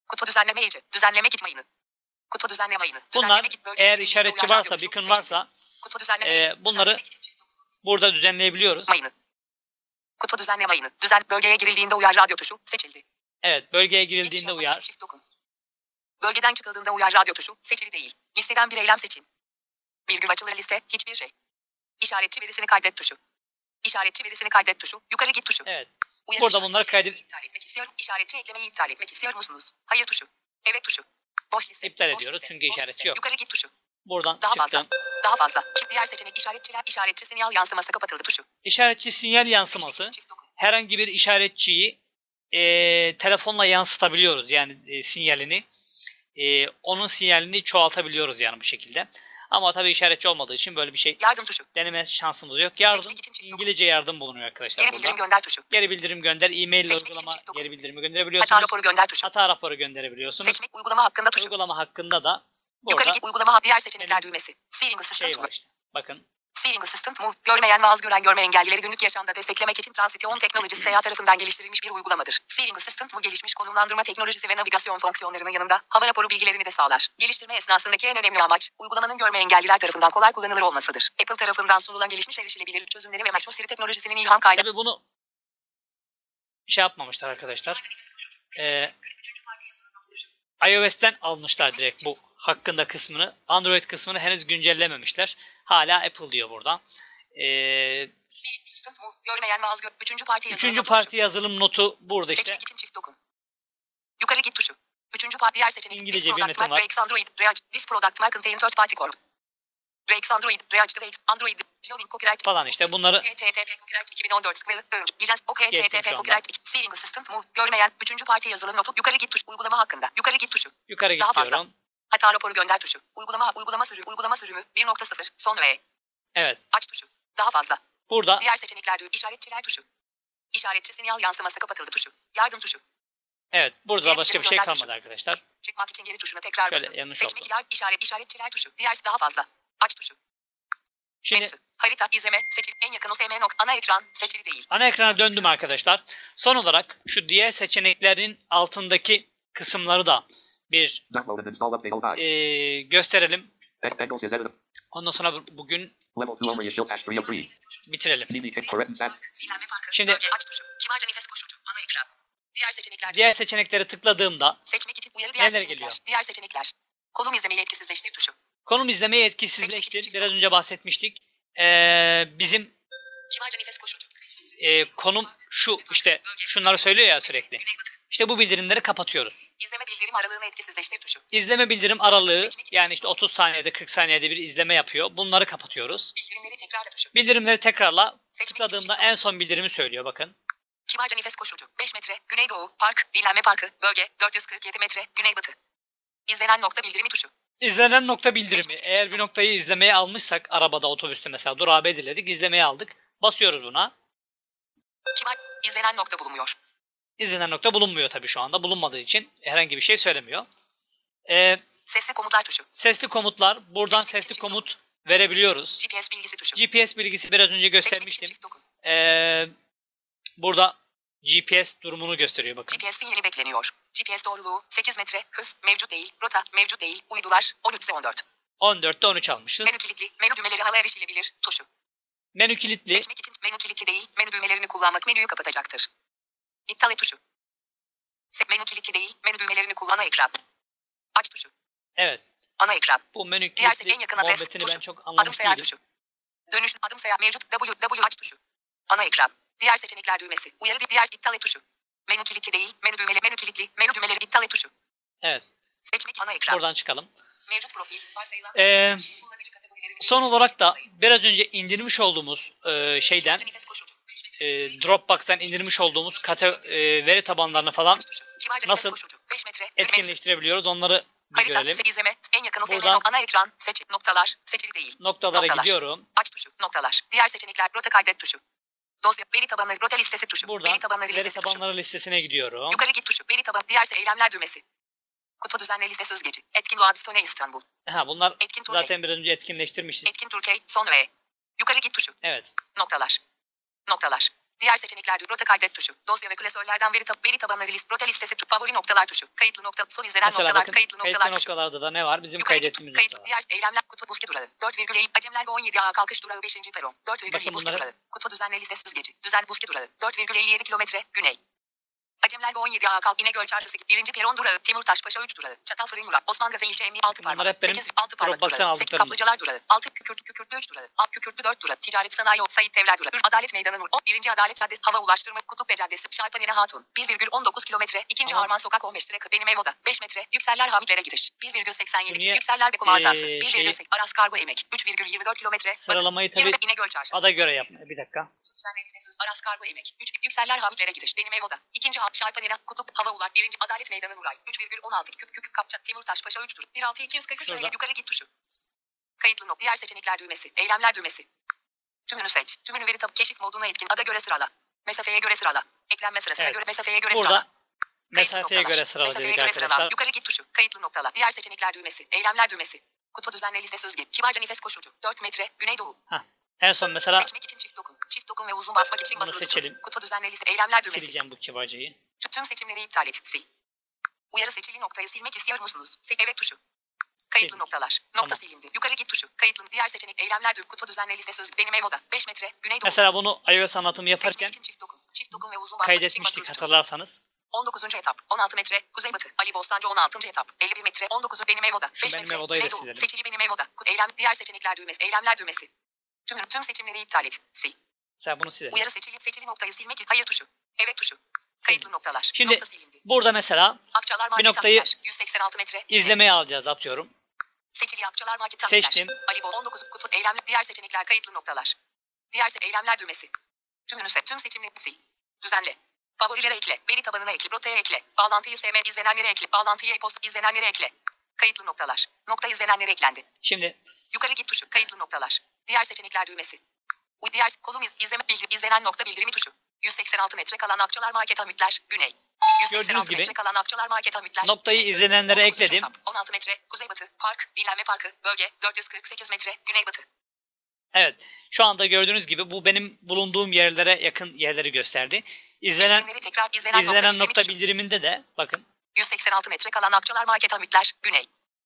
Kutu düzenleme yeri. Düzenleme kit mayını. Kutu düzenleme mayını. Bunlar Düzenleme kit bölgeye eğer girdiğinde işaretçi uyarı varsa, radyo beacon tuşu varsa kutu düzenleme yeri. bunları Düzenleme kit çift doku. burada düzenleyebiliyoruz. Mayını. Kutu düzenleme mayını. Bölgeye girildiğinde uyar radyo tuşu seçildi. Evet, bölgeye Giriş girildiğinde yapmak için uyar. çift dokun. Bölgeden çıkıldığında uyar radyo tuşu seçili değil. Listeden bir eylem seçin. Virgül açılır liste hiçbir şey. İşaretçi verisini kaydet tuşu. İşaretçi verisini kaydet tuşu. Yukarı git tuşu. Evet. Uyarı Burada işareti bunları eklemeyi iptal etmek istiyorum. İşaretçi eklemeyi iptal etmek istiyor musunuz? Hayır tuşu. Evet tuşu. Boş liste. İptal boş ediyoruz liste, çünkü boş işaretçi liste. yok. Yukarı git tuşu. Buradan Daha fazla. çıktım. Daha fazla. Diğer seçenek işaretçi sinyal yansıması kapatıldı tuşu. İşaretçi sinyal yansıması. Çift dokun. Herhangi bir işaretçiyi telefonla yansıtabiliyoruz. Yani sinyalini. Onun sinyalini çoğaltabiliyoruz yani bu şekilde. Ama tabii işaretçi olmadığı için böyle bir şey Yardım tuşu. deneme şansımız yok. Yardım, Seçmek için çift dokun. İngilizce yardım bulunuyor arkadaşlar Geri burada. bildirim gönder tuşu. Geri bildirim gönder, e-mail ile Seçmek için uygulama çift dokun. geri bildirimi Hata gönderebiliyorsunuz. raporu gönder tuşu. Hata raporu gönderebiliyorsunuz. Seçmek uygulama hakkında tuşu. Uygulama hakkında da Yukarı burada git uygulama diğer seçenekler benim düğmesi. Sealing Assistant şey var işte. Bakın. Sealing Assistant Move, görmeyen ve az gören görme engellileri günlük yaşamda desteklemek için Transition Technologies SEA tarafından geliştirilmiş bir uygulamadır. Sealing Assistant Move gelişmiş konumlandırma teknolojisi ve navigasyon fonksiyonlarının yanında hava raporu bilgilerini de sağlar. Geliştirme esnasındaki en önemli amaç, uygulamanın görme engelliler tarafından kolay kullanılır olmasıdır. Apple tarafından sunulan gelişmiş erişilebilir çözümleri ve Mac Siri teknolojisinin ilham kaynağı. Tabii bunu şey yapmamışlar arkadaşlar. iOS'ten almışlar direkt bu hakkında kısmını. Android kısmını henüz güncellememişler. Hala Apple diyor burada. Sealing Assistant Move, görmeyen ve az gören Üçüncü parti yazılım notu burada işte. Seçmek için çift dokun. Yukarı git tuşu. Üçüncü parti diğer seçenek. İngilizce This bir product metin var. Breaks Android. This product might contain third party core. Breaks Android. Breaks Android. Joining copyright. Falan işte bunları HTTP copyright 2014. Diyeceğiz. Geçtim HTTP şu anda. copyright. Sealing Assistant Move. Görmeyen. Üçüncü parti yazılım notu. Yukarı git tuşu. Uygulama hakkında. Yukarı git tuşu. yukarı Daha fazla. gidiyorum. Hata raporu gönder tuşu. Uygulama sürümü 1.0 son ve Evet. aç tuşu. Daha fazla. Burada Diğer seçenekler düğü. İşaretçiler tuşu. İşaretçi sinyal yansıması kapatıldı tuşu. Yardım tuşu. evet burada Geri başka bir şey bildirim gönder kalmadı arkadaşlar. Çıkmak için geri tuşuna tekrar Şöyle basın. yanlış Seçmek oldu. işaretçiler tuşu. Diğer daha fazla. Aç tuşu. Şimdi Menüsü. Harita izleme seçil. En yakın OSM nokta. Ana ekran seçili değil. ana ekrana döndüm arkadaşlar. Son olarak şu diğer seçeneklerin altındaki kısımları da bir Download and install update all five. gösterelim. Bengals is edited. Ondan sonra bugün Level 2 only is shield hash 3 of 3. bitirelim. Need hit correct and set. Dinlenme parkı. Şimdi- Bölge aç tuşu. Kibarca nefes koşucu. Ana ekran. Diğer seçenekler. Diğer seçeneklere tıkladığımda Seçmek için uyarı diğer neler seçenekler. geliyor? Diğer seçenekler. Konum izlemeyi etkisizleştir tuşu. konum izlemeyi etkisizleştir. Biraz önce bahsetmiştik. Bizim Kibarca nefes koşucu. konum şu işte şunları söylüyor ya sürekli. Güneybatı. İşte bu bildirimleri kapatıyoruz. İzleme bildirim aralığını etkisizleştir tuşu. İzleme bildirim aralığı yani işte 30 saniyede 40 saniyede bir izleme yapıyor. Bunları kapatıyoruz. Bildirimleri tekrarla tuşu. Bildirimleri tekrarla Seçmek tıkladığımda için en son bildirimi söylüyor bakın. Kibarca nefes koşucu. 5 metre. Güneydoğu. Park. Dinlenme parkı. Bölge. 447 metre. Güneybatı. İzlenen nokta bildirimi tuşu. İzlenen nokta bildirimi. Eğer bir noktayı izlemeye almışsak arabada otobüste mesela durağı belirledik izlemeye aldık. Basıyoruz buna. Kibar. İzlenen nokta bulunmuyor. İzlenen nokta bulunmuyor tabii şu anda. Bulunmadığı için herhangi bir şey söylemiyor. Sesli komutlar tuşu. Sesli komutlar. Buradan sesli komut verebiliyoruz. GPS bilgisi tuşu. GPS bilgisi biraz önce Seçmek için göstermiştim. çift dokun. Burada GPS durumunu gösteriyor bakın. GPS sinyali bekleniyor. GPS doğruluğu 8 metre. Hız mevcut değil. Rota mevcut değil. Uydular 13/14. 14'te 13 almışız. Menü kilitli. Menü düğmeleri hala erişilebilir. Tuşu. Menü kilitli. Seçmek için menü kilitli değil. Menü düğmelerini kullanmak menüyü kapatacaktır. İptal et tuşu. Menü kilitli değil. Menü düğmelerini kullan ekran. Aç tuşu. Evet. Ana ekran. Bu menü Diğer kilitli en yakın adres muhabbetini tuşu. ben çok Adım anlamış sayar değilim. tuşu. Dönüş adım sayar mevcut W aç tuşu. Ana ekran. Diğer seçenekler düğmesi. Uyarı diğer iptal et tuşu. Menü kilitli değil. Menü kilitli. Menü düğmeleri iptal et tuşu. Evet. Seçmek ana ekran. Buradan çıkalım. Mevcut profil. Varsayılan kullanıcı kategorilerini Son olarak da biraz önce indirmiş olduğumuz şeyden nefes koşucu. Dropbox'tan indirmiş olduğumuz veri tabanlarını falan Kibarca nasıl nefes koşucu. 5 metre. etkinleştirebiliyoruz. Onları bir Harita. görelim. İzleme. En yakın OSM Buradan- ana ekran. Seçil. Noktalar. Seçili değil. Noktalara Noktalar. gidiyorum. Aç tuşu. Noktalar. Diğer seçenekler. Rota kaydet tuşu. Dosya. Veri tabanları. Rota listesi tuşu. Buradan Veri tabanları veri listesi tuşu. tabanları listesine gidiyorum. Yukarı git tuşu. Veri taban. Diğerse eylemler düğmesi. Kutu düzenle liste süzgeci. Etkin Loabstone İstanbul. Bunlar Etkin Türkiye. zaten biraz önce etkinleştirmişiz. Etkin Türkiye. Son ve. Yukarı git tuşu. Evet. Noktalar. Noktalar. Diğer seçenekler rota kaydet tuşu. Dosya ve klasörlerden veri tabanları rota listesi favori noktalar tuşu. Kayıtlı nokta son izlenen Mesela noktalar bakın kayıtlı kayıtlı noktalar tuşu. noktalarda da ne var? Bizim Yukarı git, kaydettiğimiz kayıtlı noktalar. diğer eylemler kutu buske durağı 4,7 acemler ve 17 A kalkış durağı 5. peron 4,7 Bakın buske bunları- durağı kutu düzenle listesiz geci düzen buske durağı 4,57 kilometre güney. Acemler ve 17 A kalk İnegöl çarşısı 1. peron durağı Timurtaşpaşa 3 durağı Çatalfırın Murat Osman Gazi ilçe Emniyet 6 Bunlar parmak hep benim 8 6 parmak Dropbox'tan durağı 8 aldıklarım. kaplıcalar durağı 6 kükürtlü 3 durağı 6 kükürtlü 4 durağı Ticaret Sanayi Yolu Sayit Tevler durağı Adalet Meydanı Nur 1. Adalet Caddesi Hava Ulaştırma Kutup Caddesi Şarpanene Hatun 1,19 kilometre 2. Tamam. Harman Sokak 15 lira Benim Ev Oda 5 metre Yükseller Hamitlere gidiş 1,87 Niye, Yükseller Beko Mağazası 1,8 şeyi- Aras Kargo Emek 3,24 kilometre Sıralamayı tabii 20 İnegöl Çarşısı ada göre yapmaya. Bir dakika. Düzenli listesiz Aras Kargo Emek 3 Yükseller Hamitlere gidiş Benim Ev Oda 2. Şarpanene Kutup Hava Ulaştırma 1. Adalet Meydanı Nuray 3,16 Kük Kapça Timurtaşpaşa 3 tur 16243 Şurada. yukarı git tuşu. Kayıtlı not. Diğer seçenekler düğmesi. Eylemler düğmesi. Tümünü seç. Tümünü veri tabu keşif moduna etkin. Ada göre sırala. Mesafeye göre sırala. Eklenme sırasına Evet. göre mesafeye göre Burada sırala. Kayıtlı mesafeye noktalar. göre sırala Mesafeye dedik göre sırala. arkadaşlar. Yukarı git tuşu. Kayıtlı noktalar. Diğer seçenekler düğmesi. Eylemler düğmesi. Kutu düzenle liste sözge. Kibarca nefes koşucu. 4 metre. Güneydoğu. En son mesela Seçmek için çift dokun. Çift dokun ve uzun basmak için Bunu basılı tutun. seçelim. Kutu düzenle liste. Eylemler düğmesi. sileceğim bu kibarcayı. Tüm seçimleri iptal et. Sil. Uyarı seçili noktayı silmek istiyor musunuz? Evet tuşu. Kayıtlı Sildik. noktalar. Nokta Tamam. silindi. Yukarı git tuşu. Kayıtlı. Diğer seçenek eylemler düğüm. Kutu düzenle liste söz. Benim ev oda. 5 metre. Güneydoğu. Mesela bunu iOS anlatımı Seçmek yaparken için çift dokun. Çift dokun ve uzun basmak için basılı kaydetmiştik tutun. hatırlarsanız. 19. etap. 16 metre. Kuzeybatı. Ali Bostancı 16. etap. 51 metre. 19. Benim ev oda. Şu 5 benim metre. ev odayı da Güneydoğu. silelim. Seçili benim ev oda. Eylem. Diğer seçenekler düğmesi. Eylemler düğmesi. Tüm seçimleri iptal et. Sil. Mesela bunu silelim. Uyarı seçili noktayı silmek. Hayır tuşu. Evet tuşu. Kayıtlı noktalar. Şimdi Nokta silindi. burada mesela Akçalar bir Market noktayı Hamitler, 186 metre. Güney. izlemeye alacağız atıyorum. Seçili Akçalar Market Hamitler. Seçtim. Ali Bol 19 kutu eylemler diğer seçenekler kayıtlı noktalar. Eylemler düğmesi. Tümünü seç. Tüm seçimleri sil. Düzenle. Favorilere ekle. Veri tabanına ekle. Rotaya ekle. Bağlantıyı sevme. İzlenenlere ekle. Bağlantıyı e-posta izlenenlere ekle. Kayıtlı noktalar. Nokta izlenenlere eklendi. Şimdi Yukarı git tuşu. Kayıtlı noktalar. Diğer seçenekler düğmesi. Diğer kolum izleme bilgi izlenen nokta bildirimi tuşu. 186 metre kalan Akçalar Market Hamitler. Güney. 186 gibi metre kalan Akçalar Market Hamitler. noktayı Güney. izlenenlere 19. ekledim. etap, 16 metre. Kuzeybatı. Park. Dinlenme parkı. Bölge. 448 metre. Güneybatı. Evet. Şu anda gördüğünüz gibi bu benim bulunduğum yerlere yakın yerleri gösterdi. İzlenen Seçimleri tekrar izlenen nokta bildirimi bildiriminde de bakın 186 metre kalan Akçalar Market Hamitler. Güney.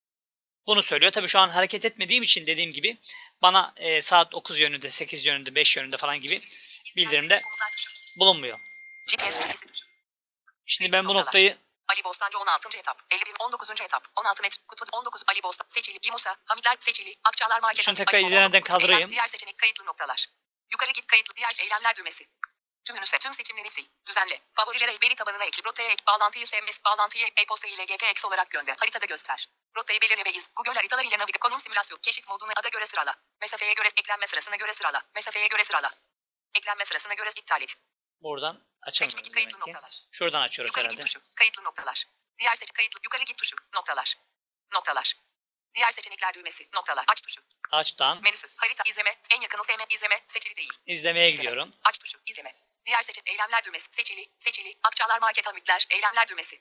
bunu söylüyor. Tabii şu an hareket etmediğim için dediğim gibi bana saat 9 yönünde, 8 yönünde, 5 yönünde falan gibi bildirimde bulunmuyor. GPS bilgisi tuşu. Şimdi ben bu Noktalar. noktayı Ali Bostancı 16. etap. 51 19. etap. 16 metre. Kutu 19 Ali Bostan. Seçili. Musa. Hamitler seçili. Akçalar Market. Şunu Hamit, tekrar Ali Bol, izlenenden 19. Eylem, kaldırayım. diğer seçenek kayıtlı noktalar. Yukarı git kayıtlı diğer eylemler düğmesi. Tümünü seç. Tüm seçimleri sil. Düzenle. Favorilere veri tabanına ekle. Rotaya ek. Bağlantıyı sevmesi. Bağlantıyı e-posta ile GPX olarak gönder. Haritada göster. Rotayı belirle ve iz. Google haritalar ile navigasyon. Konum simülasyon. Keşif modunu ada göre sırala. Mesafeye göre eklenme sırasına göre sırala. Mesafeye göre sırala. Eklenme sırasına göre iptal et. buradan Seçmek açamıyoruz kayıtlı demek ki. noktalar. Şuradan açıyoruz Yukarı herhalde. git tuşu. Kayıtlı noktalar. Diğer seç kayıtlı. Yukarı git tuşu. Noktalar. Noktalar. Diğer seçenekler düğmesi. Noktalar. Aç tuşu. Açtan Menüsü. Harita izleme. En yakını sevme. İzleme. Seçili değil. izlemeye İzleme. gidiyorum. Aç tuşu. İzleme. Diğer seçenek eylemler düğmesi. Seçili. Seçili. Akçalar Market Hamitler. Eylemler düğmesi.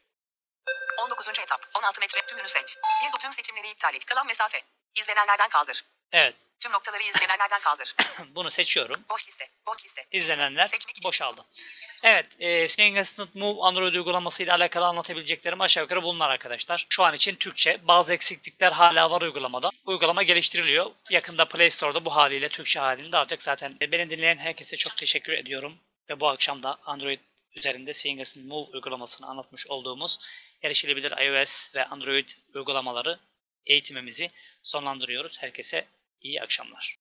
19. etap. 16 metre. Tümünü seç. Tüm seçimleri iptal et. Kalan mesafe. İzlenenlerden kaldır. Evet. Tüm noktaları izlenenlerden kaldır. Bunu seçiyorum. Boş liste. Boş liste. İzlenenler Seçmek için boşaldı. Evet, Sling Assistant Move Android uygulaması ile alakalı anlatabileceklerim aşağı yukarı bunlar arkadaşlar. Şu an için Türkçe. Bazı eksiklikler hala var uygulamada. Uygulama geliştiriliyor. Yakında Play Store'da bu haliyle Türkçe halinde alacak zaten. Beni dinleyen herkese çok teşekkür ediyorum. Ve bu akşam da Android üzerinde Sling Assistant Move uygulamasını anlatmış olduğumuz erişilebilir iOS ve Android uygulamaları eğitimimizi sonlandırıyoruz. Herkese iyi akşamlar.